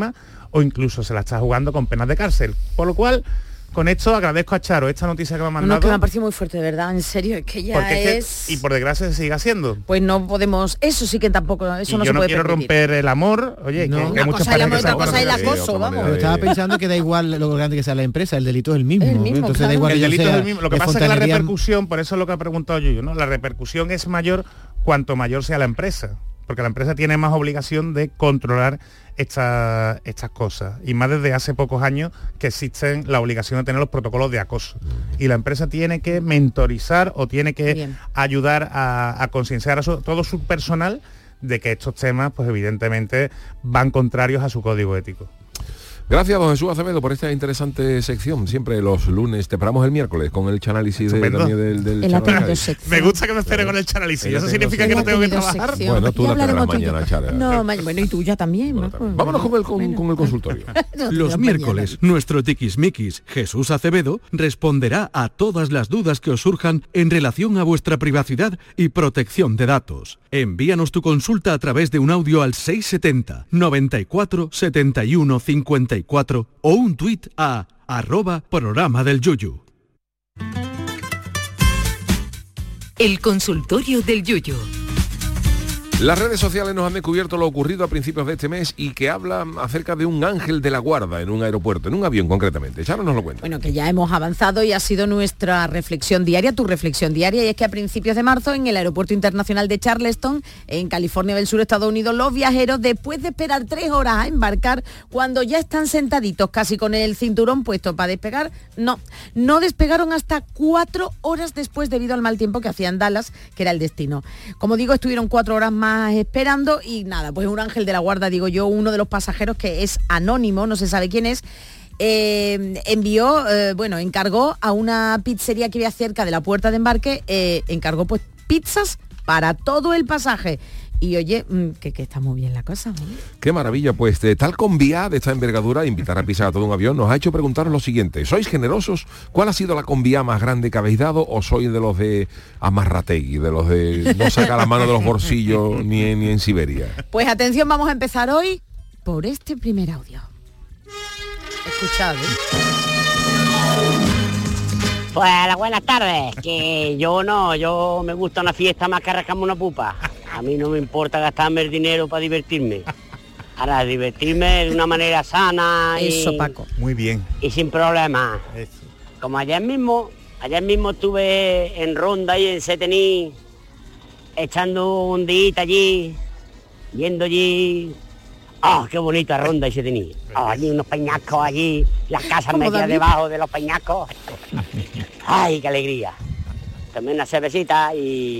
o incluso se la está jugando con penas de cárcel. Por lo cual, con esto agradezco a Charo esta noticia que me ha mandado. No, que me ha parecido muy fuerte, de verdad, en serio, es que ya es... y por desgracia se sigue haciendo. Pues no podemos, eso sí que tampoco, eso y no yo se puede quiero permitir. romper el amor, oye, No. que hay muchas parejas que se otra cosa es el acoso, vamos. Pero estaba pensando que da igual lo grande que sea la empresa, el delito es el mismo. Entonces claro. da igual el que delito sea es el mismo. Lo que de pasa es que la fontanería. repercusión, por eso es lo que ha preguntado yo, ¿no? La repercusión es mayor cuanto mayor sea la empresa, porque la empresa tiene más obligación de controlar estas cosas, y más desde hace pocos años que existen la obligación de tener los protocolos de acoso, y la empresa tiene que mentorizar o tiene que ayudar a concienciar a todo su personal de que estos temas pues evidentemente van contrarios a su código ético. Gracias, don Jesús Acevedo, por esta interesante sección. Siempre los lunes, te esperamos el miércoles con el chanálisis del Chanálisis. Me gusta que me espere con el chanálisis. ¿Eso significa que no tengo que trabajar? Bueno, tú la tendrás mañana, Chara. No, bueno, y tú ya también. ¿no? Vámonos con el consultorio. Los miércoles, nuestro tiquismiquis Jesús Acevedo responderá a todas las dudas que os surjan en relación a vuestra privacidad y protección de datos. Envíanos tu consulta a través de un audio al 670 94 71 54 o un tuit a @programa del Yuyu. El consultorio del Yuyu. Las redes sociales nos han descubierto lo ocurrido a principios de este mes y que habla acerca de un ángel de la guarda en un aeropuerto, en un avión concretamente. Charo nos lo cuenta. Bueno, que ya hemos avanzado y ha sido nuestra reflexión diaria, tu reflexión diaria, y es que a principios de marzo en el Aeropuerto Internacional de Charleston, en California del Sur, Estados Unidos, los viajeros, después de esperar 3 horas a embarcar, cuando ya están sentaditos casi con el cinturón puesto para despegar, no despegaron hasta 4 horas después debido al mal tiempo que hacía en Dallas, que era el destino. Como digo, estuvieron 4 horas más esperando y nada, pues un ángel de la guarda, digo yo, uno de los pasajeros, que es anónimo, no se sabe quién es, encargó a una pizzería que había cerca de la puerta de embarque, encargó pues pizzas para todo el pasaje. Y oye, que está muy bien la cosa, ¿no? Qué maravilla, pues tal convía de esta envergadura, invitar a pisar a todo un avión, nos ha hecho preguntaros lo siguiente: ¿sois generosos? ¿Cuál ha sido la convía más grande que habéis dado? ¿O sois de los de amarrategui, de los de no saca la mano de los bolsillos ni en Siberia? Pues atención, vamos a empezar hoy por este primer audio. Escuchad, Pues buenas tardes, que yo me gusta una fiesta más que arrancarme una pupa. A mí no me importa gastarme el dinero para divertirme. Ahora, divertirme de una manera sana Eso, Paco. Muy bien. Y sin problemas. Eso. Como ayer mismo estuve en Ronda y en Setení, echando un día allí, viendo allí. ¡Oh, qué bonita Ronda y Setení! Oh, allí unos peñascos allí, las casas metidas debajo de los peñascos. ¡Ay, qué alegría! Tomé una cervecita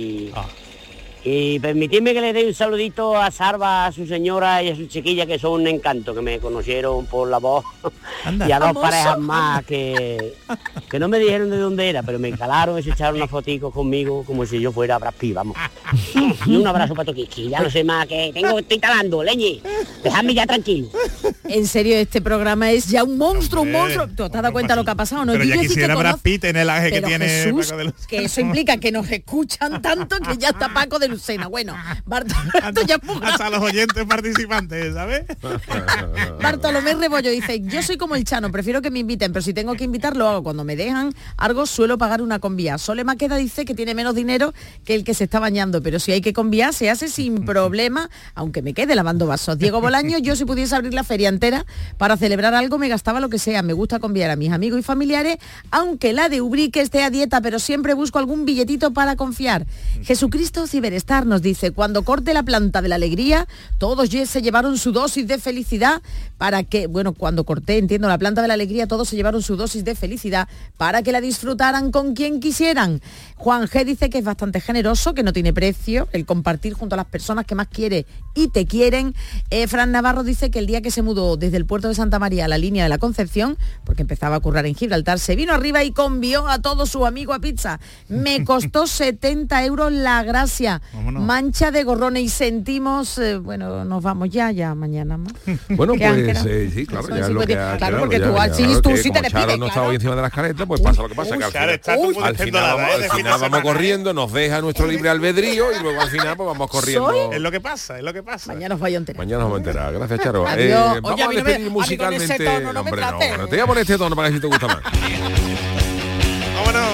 y permitidme que le dé un saludito a Sarva, a su señora y a su chiquilla, que son un encanto, que me conocieron por la voz. Anda. Y a dos Famoso. parejas más que no me dijeron de dónde era, pero me calaron y se echaron una fotico conmigo como si yo fuera Brad Pitt, vamos. Y un abrazo para Toquiski, ya no sé más, que estoy talando, leñe, dejadme ya tranquilo. En serio, este programa es ya un monstruo, un monstruo. ¿Tú te has dado cuenta de lo que ha pasado? No Pero ya digas si quisiera te Brad conoce- Pitt en el ángel que Pero tiene Jesús, Paco de Lucena. que eso implica que nos escuchan tanto que ya está Paco de Lucena. Bueno, Hasta los oyentes participantes, ¿sabes? Bartolomé Rebollo dice: yo soy como el Chano, prefiero que me inviten, pero si tengo que invitar lo hago. Cuando me dejan algo suelo pagar una convía. Sole Maqueda dice que tiene menos dinero que el que se está bañando, pero si hay que conviar se hace sin problema, aunque me quede lavando vasos. Diego Bolaño: yo si pudiese abrir la feria entera para celebrar algo me gastaba lo que sea. Me gusta conviar a mis amigos y familiares, aunque la de Ubrique esté a dieta, pero siempre busco algún billetito para confiar. Jesucristo Ciberestar nos dice: cuando corte la planta de la alegría, todos se llevaron su dosis de felicidad para que, bueno, cuando corté, entiendo, la planta de la alegría, todos se llevaron su dosis de felicidad para que la disfrutaran con quien quisieran. Juan G dice que es bastante generoso, que no tiene precio el compartir junto a las personas que más quiere y te quieren. Fran Navarro dice que el día que se mudó desde el puerto de Santa María a la línea de la Concepción, porque empezaba a currar en Gibraltar, se vino arriba y convió a todos sus amigos a pizza. Me costó 70 euros la gracia. Vámonos. Mancha de gorrones y sentimos, bueno, nos vamos ya mañana más. Bueno, ¿Qué han pues quedado? sí, claro, Son ya es lo que 50. ha claro, claro, porque ya, tú ya, así claro, tú que sí te como despides, Charo no claro. estaba hoy encima de las caretas, pues pasa lo que pasa, que al Charo final, está muy al final vamos corriendo, nos deja nuestro libre albedrío y luego al final pues vamos corriendo. Es lo que pasa, es lo que pasa. Mañana os vais a enterar. Mañana nos vamos a enterar. Gracias, Charo. Adiós. Vamos Oye, a a mí no me- despedir a mí con ese musicalmente. tono no me Hombre, trates. no, te voy a poner este tono para ver si te gusta más. ¡Vámonos!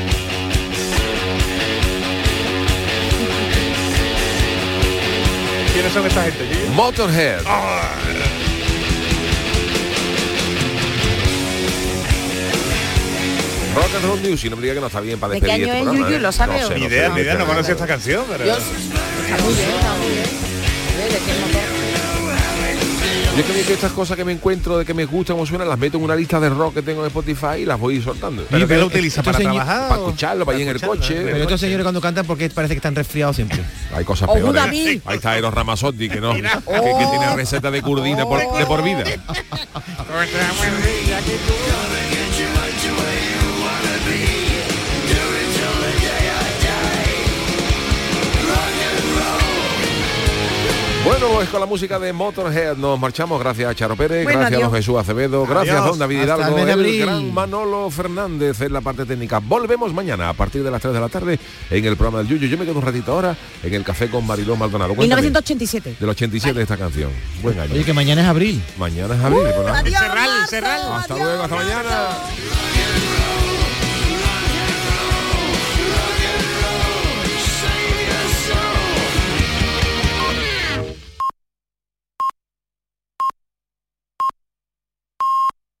¿Quiénes son esta gente, Gil? Motorhead. Rock and Roll Music, no me diga que no está bien para ¿De qué despedir año este es programa, Yuyu? ¿Lo sabe No o sé, no? no Ni idea, sé, ni idea, no sé. conocía esta canción, pero... Yo, está muy bien, está muy bien. ¿De qué motor? Yo creo que estas cosas que me encuentro, de que me gustan o suenan, las meto en una lista de rock que tengo en Spotify y las voy soltando. ¿Pero qué lo utiliza? ¿Para señor- trabajar? Para o- escucharlo, para ir en el coche. Pero estos señores cuando cantan porque parece que están resfriados siempre. Hay cosas O peores. David. Ahí está Eros Ramazzotti, que no, que tiene receta de curdina de por vida. Bueno, pues con la música de Motorhead nos marchamos. Gracias a Charo Pérez, Bueno, gracias a adiós. don Jesús Acevedo, gracias a don David Hasta Hidalgo, el mes de el abril. gran Manolo Fernández en la parte técnica. Volvemos mañana a partir de las 3 de la tarde en el programa del Yuyu. Yo me quedo un ratito ahora en el café con Mariló Maldonado. Cuéntame, 1987. del 87 de esta canción. Buen año. Oye, que mañana es abril. Mañana es abril. pues nada. Adiós, Cerral, Marzo, cerral. Hasta adiós, luego, hasta Marzo. mañana.